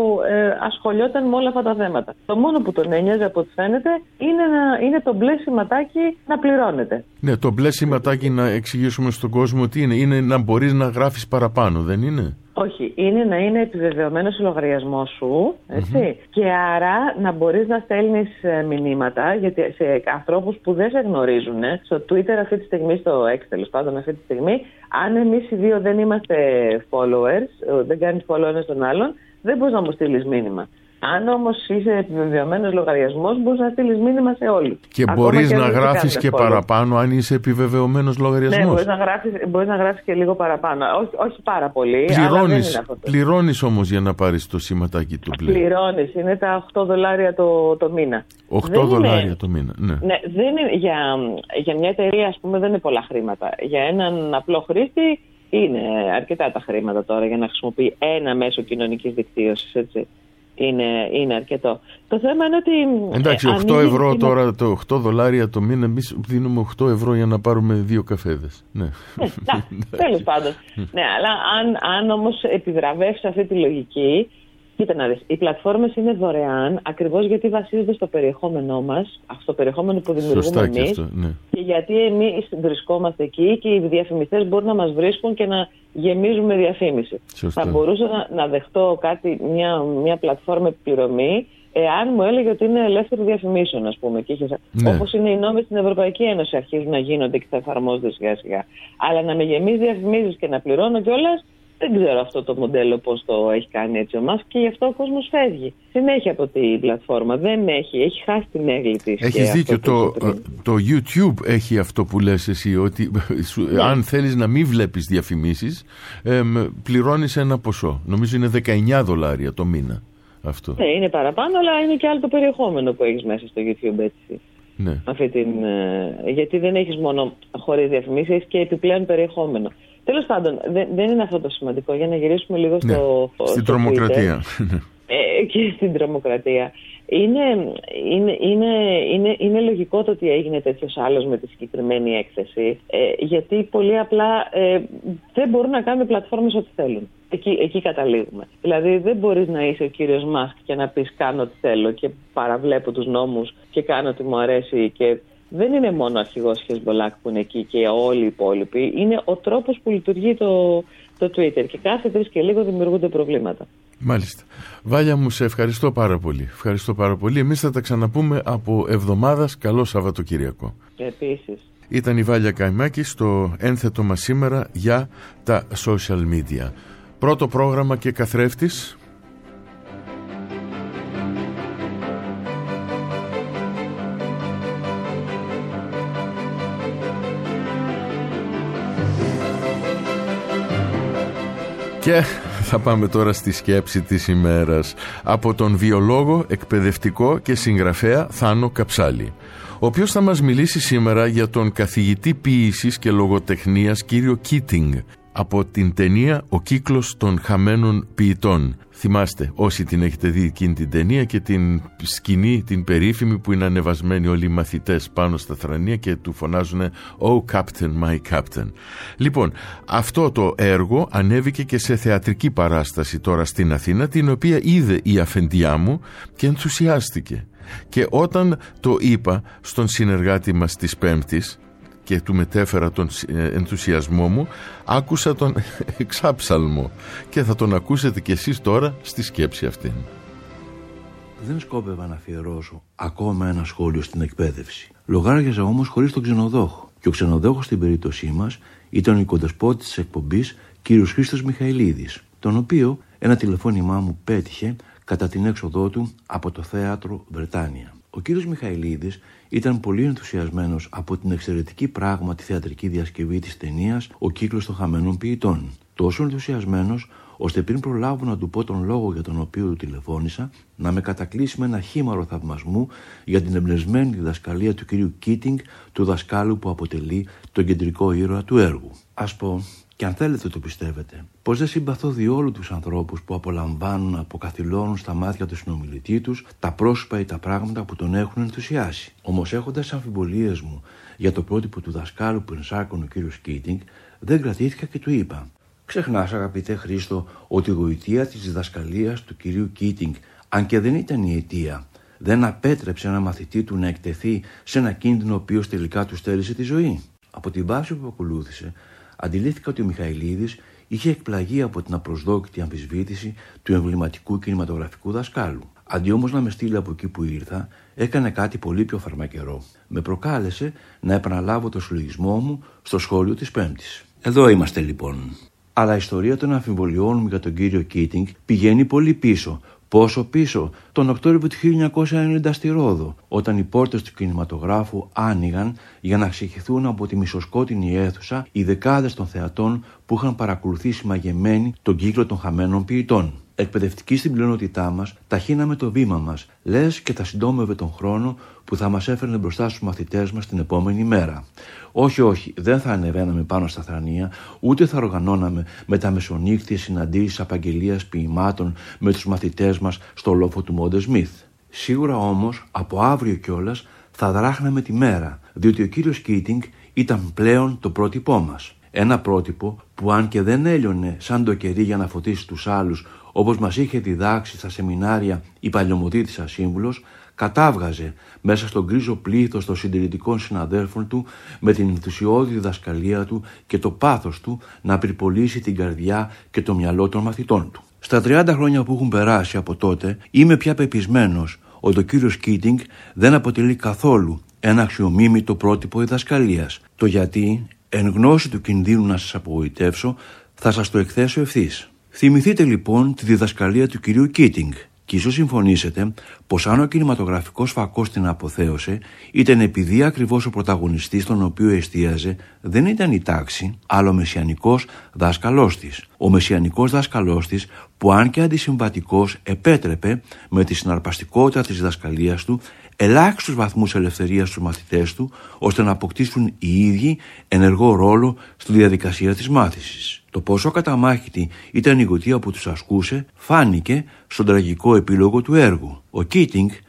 ε, ασχολιόταν με όλα αυτά τα θέματα. Το μόνο που τον ένοιαζε, από ό,τι φαίνεται, είναι, να, είναι το μπλε σηματάκι να πληρώνεται. Ναι, το μπλε σηματάκι, να εξηγήσουμε στον κόσμο τι είναι. Είναι να μπορείς να γράφεις παραπάνω, δεν είναι? Όχι, είναι να είναι επιβεβαιωμένος ο λογαριασμός σου, έτσι, mm-hmm. και άρα να μπορείς να στέλνεις μηνύματα γιατί σε ανθρώπους που δεν σε γνωρίζουν. Στο Twitter αυτή τη στιγμή, στο X τέλος πάντων αυτή τη στιγμή, αν εμείς οι δύο δεν είμαστε followers, δεν κάνεις follow ένας τον άλλον, δεν μπορείς να μου στείλεις μήνυμα. Αν όμως είσαι επιβεβαιωμένος λογαριασμός, μπορείς να στείλεις μήνυμα σε όλους. Και μπορείς να γράφεις και παραπάνω αν είσαι επιβεβαιωμένος λογαριασμός. Ναι, μπορείς να γράφεις, μπορείς να γράφεις και λίγο παραπάνω. Όχι, όχι πάρα πολύ. Πληρώνεις, πληρώνεις όμως για να πάρεις το σηματάκι του μπλε. Πληρώνεις, είναι τα οκτώ δολάρια το, το μήνα. οκτώ δολάρια είναι, το μήνα, ναι. Ναι, δεν είναι, για, για μια εταιρεία, ας πούμε, δεν είναι πολλά χρήματα. Για έναν απλό χρήστη είναι αρκετά τα χρήματα τώρα για να χρησιμοποιεί ένα μέσο κοινωνικής δικτύωσης, έτσι. Είναι, είναι αρκετό. Το θέμα είναι ότι... Εντάξει, οκτώ ευρώ είναι... τώρα, το οκτώ δολάρια το μήνα, εμείς δίνουμε οκτώ ευρώ για να πάρουμε δύο καφέδες. Ναι, ναι, τέλος πάντων. Ναι, αλλά αν, αν όμως επιβραβεύσει αυτή τη λογική, κοίτα να δεις, οι πλατφόρμες είναι δωρεάν ακριβώς γιατί βασίζονται στο περιεχόμενό μας, στο περιεχόμενο που δημιουργούμε εμείς, και, αυτό, ναι. και γιατί εμείς βρισκόμαστε εκεί και οι διαφημιστές μπορούν να μας βρίσκουν και να γεμίζουμε διαφήμιση. Σωστά. Θα μπορούσα να, να δεχτώ κάτι, μια, μια πλατφόρμα επιπληρωμή, εάν μου έλεγε ότι είναι ελεύθερο διαφημίσεων, ας πούμε. Ναι. Όπως είναι οι νόμοι στην Ευρωπαϊκή Ένωση, αρχίζουν να γίνονται και θα εφαρμόζονται σιγά σιγά. Αλλά να με γεμίζει διαφημίσεις και να πληρώνω κιόλας, δεν ξέρω αυτό το μοντέλο πώς το έχει κάνει έτσι ο Μάσκ, και γι' αυτό ο κόσμος φεύγει συνέχεια από την πλατφόρμα. Δεν έχει, έχει χάσει την έγκλη της. Έχεις δίκιο. Το, το YouTube έχει αυτό που λες εσύ, ότι ναι. αν θέλεις να μην βλέπεις διαφημίσεις, ε, πληρώνεις ένα ποσό. Νομίζω είναι δεκαεννιά δολάρια το μήνα αυτό. Ναι, είναι παραπάνω, αλλά είναι και άλλο το περιεχόμενο που έχεις μέσα στο YouTube, έτσι. Ναι. Αυτή την, ε, γιατί δεν έχεις μόνο χωρίς διαφημίσεις, έχεις και επιπλέον περιεχόμενο. Τέλος πάντων, δεν, δεν είναι αυτό το σημαντικό. Για να γυρίσουμε λίγο στο, ναι, στην στο τρομοκρατία. Ε, και στην τρομοκρατία. Είναι, είναι, είναι, είναι, είναι λογικό το ότι έγινε τέτοιος άλλος με τη συγκεκριμένη έκθεση, ε, γιατί πολύ απλά ε, δεν μπορούν να κάνουν πλατφόρμες ό,τι θέλουν. Εκεί, εκεί καταλήγουμε. Δηλαδή δεν μπορείς να είσαι ο κύριος Μάσκ και να πεις κάνω ό,τι θέλω και παραβλέπω τους νόμους και κάνω ό,τι μου αρέσει. Και δεν είναι μόνο ο αρχηγός Χεσμολάχ που είναι εκεί και όλοι οι υπόλοιποι. Είναι ο τρόπος που λειτουργεί το, το Twitter και κάθε τρεις και λίγο δημιουργούνται προβλήματα. Μάλιστα. Βάλια μου, σε ευχαριστώ πάρα πολύ. Ευχαριστώ πάρα πολύ. Εμείς θα τα ξαναπούμε από εβδομάδας. Καλό Σαββατοκύριακο. Επίσης. Ήταν η Βάλια Καϊμάκη στο ένθετο μας σήμερα για τα social media. Πρώτο πρόγραμμα και καθρέφτης. Και θα πάμε τώρα στη σκέψη της ημέρας από τον βιολόγο, εκπαιδευτικό και συγγραφέα Θάνο Καψάλη, ο οποίος θα μας μιλήσει σήμερα για τον καθηγητή ποίησης και λογοτεχνίας κύριο Κίτινγκ από την ταινία «Ο κύκλος των χαμένων ποιητών». Θυμάστε όσοι την έχετε δει εκείνη την ταινία και την σκηνή την περίφημη που είναι ανεβασμένοι όλοι οι μαθητές πάνω στα θρανία και του φωνάζουν «Oh Captain, my Captain». Λοιπόν, αυτό το έργο ανέβηκε και σε θεατρική παράσταση τώρα στην Αθήνα, την οποία είδε η αφεντιά μου και ενθουσιάστηκε. Και όταν το είπα στον συνεργάτη μας της Πέμπτης και του μετέφερα τον ενθουσιασμό μου, άκουσα τον εξάψαλμο και θα τον ακούσετε κι εσείς τώρα στη σκέψη αυτήν. Δεν σκόπευα να αφιερώσω ακόμα ένα σχόλιο στην εκπαίδευση. Λογάριαζα όμως χωρίς τον ξενοδόχο. Και ο ξενοδόχος στην περίπτωσή μας ήταν ο οικοδεσπότης της εκπομπής κύριος Χρήστος Μιχαηλίδης, τον οποίο ένα τηλεφώνημά μου πέτυχε κατά την έξοδό του από το θέατρο Βρετάνια. Ο κύριος Μιχαηλίδης ήταν πολύ ενθουσιασμένος από την εξαιρετική πράγματι θεατρική διασκευή της ταινίας «Ο κύκλος των χαμένων ποιητών». Τόσο ενθουσιασμένος, ώστε πριν προλάβω να του πω τον λόγο για τον οποίο του τηλεφώνησα, να με κατακλείσει με ένα χήμαρο θαυμασμού για την εμπνευσμένη διδασκαλία του κυρίου Κίτινγκ, του δασκάλου που αποτελεί τον κεντρικό ήρωα του έργου. Ας πω, και αν θέλετε το πιστεύετε, πως δεν συμπαθώ διόλου τους ανθρώπους που απολαμβάνουν να αποκαθιλώνουν στα μάτια του συνομιλητή τους τα πρόσωπα ή τα πράγματα που τον έχουν ενθουσιάσει. Όμως, έχοντας αμφιβολίες μου για το πρότυπο του δασκάλου που ενσάρκωνε ο κύριος Κίτινγκ, δεν κρατήθηκα και του είπα: «Ξεχνάς, αγαπητέ Χρήστο, ότι η γοητεία της διδασκαλίας του κυρίου Κίτινγκ, αν και δεν ήταν η αιτία, δεν απέτρεψε ένα μαθητή του να εκτεθεί σε ένα κίνδυνο ο οποίος τελικά του στέρισε τη ζωή». Από την βάση που ακολούθησε, αντιλήφθηκα ότι ο Μιχαηλίδης είχε εκπλαγεί από την απροσδόκητη αμφισβήτηση του εμβληματικού κινηματογραφικού δασκάλου. Αντί όμως να με στείλει από εκεί που ήρθα, έκανε κάτι πολύ πιο φαρμακερό. Με προκάλεσε να επαναλάβω το συλλογισμό μου στο σχόλιο της Πέμπτης. Εδώ είμαστε λοιπόν. Αλλά η ιστορία των αμφιβολιών μου για τον κύριο Κίτινγκ πηγαίνει πολύ πίσω. Πόσο πίσω? Τον Οκτώβριο του χίλια εννιακόσια ενενήντα στη Ρόδο, όταν οι πόρτες του κινηματογράφου άνοιγαν για να ξεχυθούν από τη μισοσκότεινη αίθουσα οι δεκάδες των θεατών που είχαν παρακολουθήσει μαγεμένοι τον κύκλο των χαμένων ποιητών. Εκπαιδευτικοί στην πλειονότητά μας, ταχύναμε το βήμα μας, λες και θα συντόμευε τον χρόνο που θα μας έφερνε μπροστά στους μαθητές μας την επόμενη μέρα. Όχι, όχι, δεν θα ανεβαίναμε πάνω στα θρανία, ούτε θα οργανώναμε με τα μεσονύχτιες συναντήσεις απαγγελίας ποιημάτων με τους μαθητές μας στο λόφο του Μόντε Σμιθ. Σίγουρα όμως, από αύριο κιόλας, θα δράχναμε τη μέρα, διότι ο κύριος Κίτινγκ ήταν πλέον το πρότυπό μας. Ένα πρότυπο που, αν και δεν έλειωνε σαν το κερί για να φωτίσει τους άλλους, όπως μας είχε διδάξει στα σεμινάρια η παλιωμοδίτησα σύμβουλος, κατάβγαζε μέσα στον γκρίζο πλήθος των συντηρητικών συναδέλφων του με την ενθουσιώδη διδασκαλία του και το πάθος του να πυρπολίσει την καρδιά και το μυαλό των μαθητών του. Στα τριάντα χρόνια που έχουν περάσει από τότε, είμαι πια πεπισμένος ότι ο κύριος Κίτινγκ δεν αποτελεί καθόλου ένα αξιομίμητο πρότυπο διδασκαλίας. Το γιατί, εν γνώση του κινδύνου να σας απογοητεύσω, θα σας το εκθέσω ευθύς. Θυμηθείτε λοιπόν τη διδασκαλία του κυρίου Κίτινγκ. Και ίσως συμφωνήσετε πως αν ο κινηματογραφικός φακός την αποθέωσε, ήταν επειδή ακριβώς ο πρωταγωνιστής τον οποίο εστίαζε δεν ήταν η τάξη, αλλά ο μεσιανικός δάσκαλός της. Ο μεσιανικός δάσκαλός της που, αν και αντισυμβατικός, επέτρεπε με τη συναρπαστικότητα της διδασκαλίας του ελάχιστους βαθμούς ελευθερίας στους μαθητές του, ώστε να αποκτήσουν οι ίδιοι ενεργό ρόλο στη διαδικασία της μάθησης. Το πόσο καταμάχητη ήταν η γοητεία που τους ασκούσε φάνηκε στον τραγικό επίλογο του έργου. Ο Κίτινγκ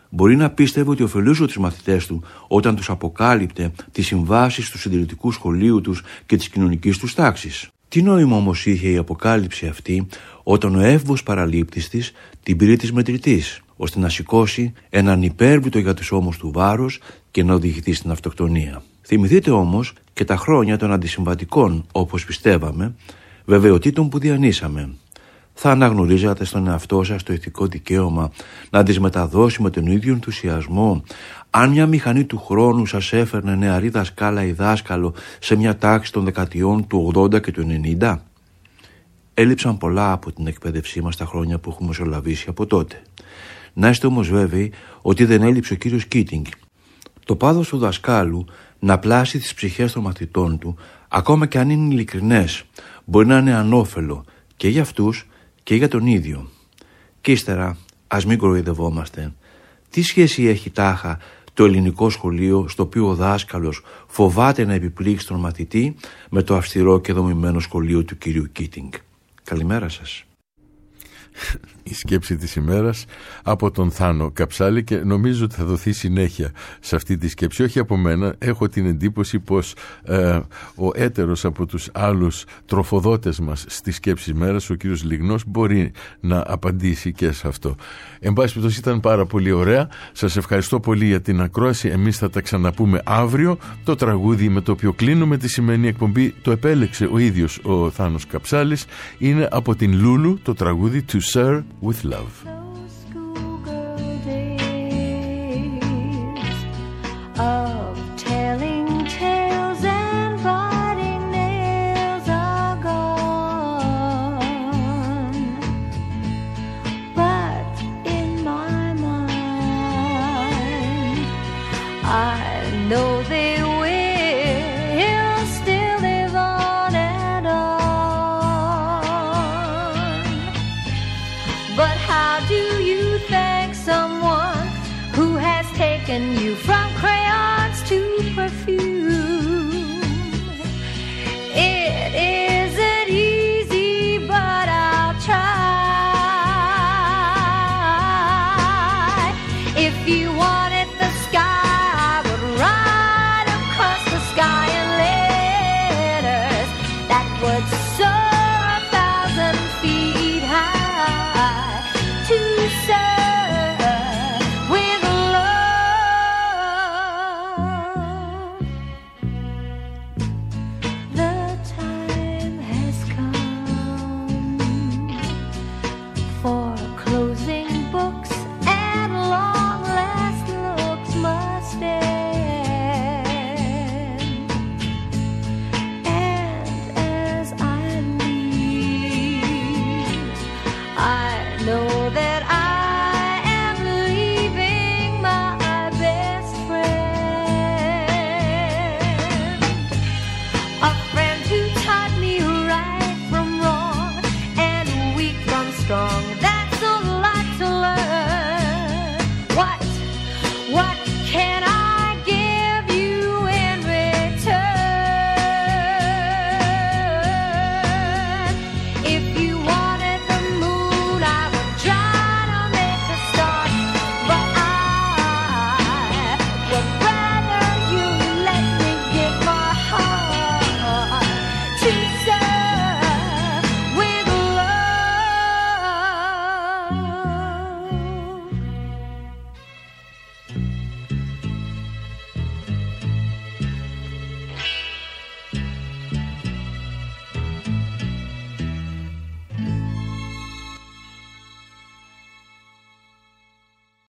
μπορεί να πίστευε ότι ωφελούσε τους μαθητές του όταν τους αποκάλυπτε τις συμβάσεις του συντηρητικού σχολείου τους και της κοινωνικής τους τάξης. Τι νόημα όμως είχε η αποκάλυψη αυτή όταν ο εύβος παραλήπτης της την πήρε της μετρητής, ώστε να σηκώσει έναν υπέρβητο για τους ώμους του βάρος και να οδηγηθεί στην αυτοκτονία. Θυμηθείτε όμως και τα χρόνια των αντισυμβατικών, όπως πιστεύαμε, βεβαιωτήτων που διανύσαμε. Θα αναγνωρίζατε στον εαυτό σας το ηθικό δικαίωμα να τις μεταδώσει με τον ίδιο ενθουσιασμό αν μια μηχανή του χρόνου σας έφερνε νεαρή δασκάλα ή δάσκαλο σε μια τάξη των δεκαετιών του ογδόντα και του ενενήντα. Έλειψαν πολλά από την εκπαίδευσή μας τα χρόνια που έχουμε μεσολαβήσει από τότε. Να είστε όμως βέβαιοι ότι δεν έλειψε ο κύριος Κίτινγκ. Το πάθος του δασκάλου να πλάσει τις ψυχές των μαθητών του, ακόμα και αν είναι ειλικρινές, μπορεί να είναι ανώφελο και για αυτούς και για τον ίδιο. Και ύστερα, ας μην κοροϊδευόμαστε. Τι σχέση έχει τάχα το ελληνικό σχολείο στο οποίο ο δάσκαλος φοβάται να επιπλήξει τον μαθητή με το αυστηρό και δομημένο σχολείο του κυρίου Κίτινγκ? Καλημέρα σας. Η σκέψη της ημέρας από τον Θάνο Καψάλη, και νομίζω ότι θα δοθεί συνέχεια σε αυτή τη σκέψη. Όχι από μένα, έχω την εντύπωση πως ε, ο έτερος από τους άλλους τροφοδότες μας στη σκέψη ημέρας, ο κύριος Λιγνός, μπορεί να απαντήσει και σε αυτό. Εν πάση περιπτώσει, ήταν πάρα πολύ ωραία. Σας ευχαριστώ πολύ για την ακρόαση. Εμείς θα τα ξαναπούμε αύριο. Το τραγούδι με το οποίο κλείνουμε τη σημερινή εκπομπή το επέλεξε ο ίδιος ο Θάνος Καψάλης. Είναι από την Λούλου το τραγούδι To Sir with Love. You from crayons to perfume. It isn't easy, but I'll try. If you wanted the sky, I would ride across the sky in letters that would soar a thousand feet high. To serve I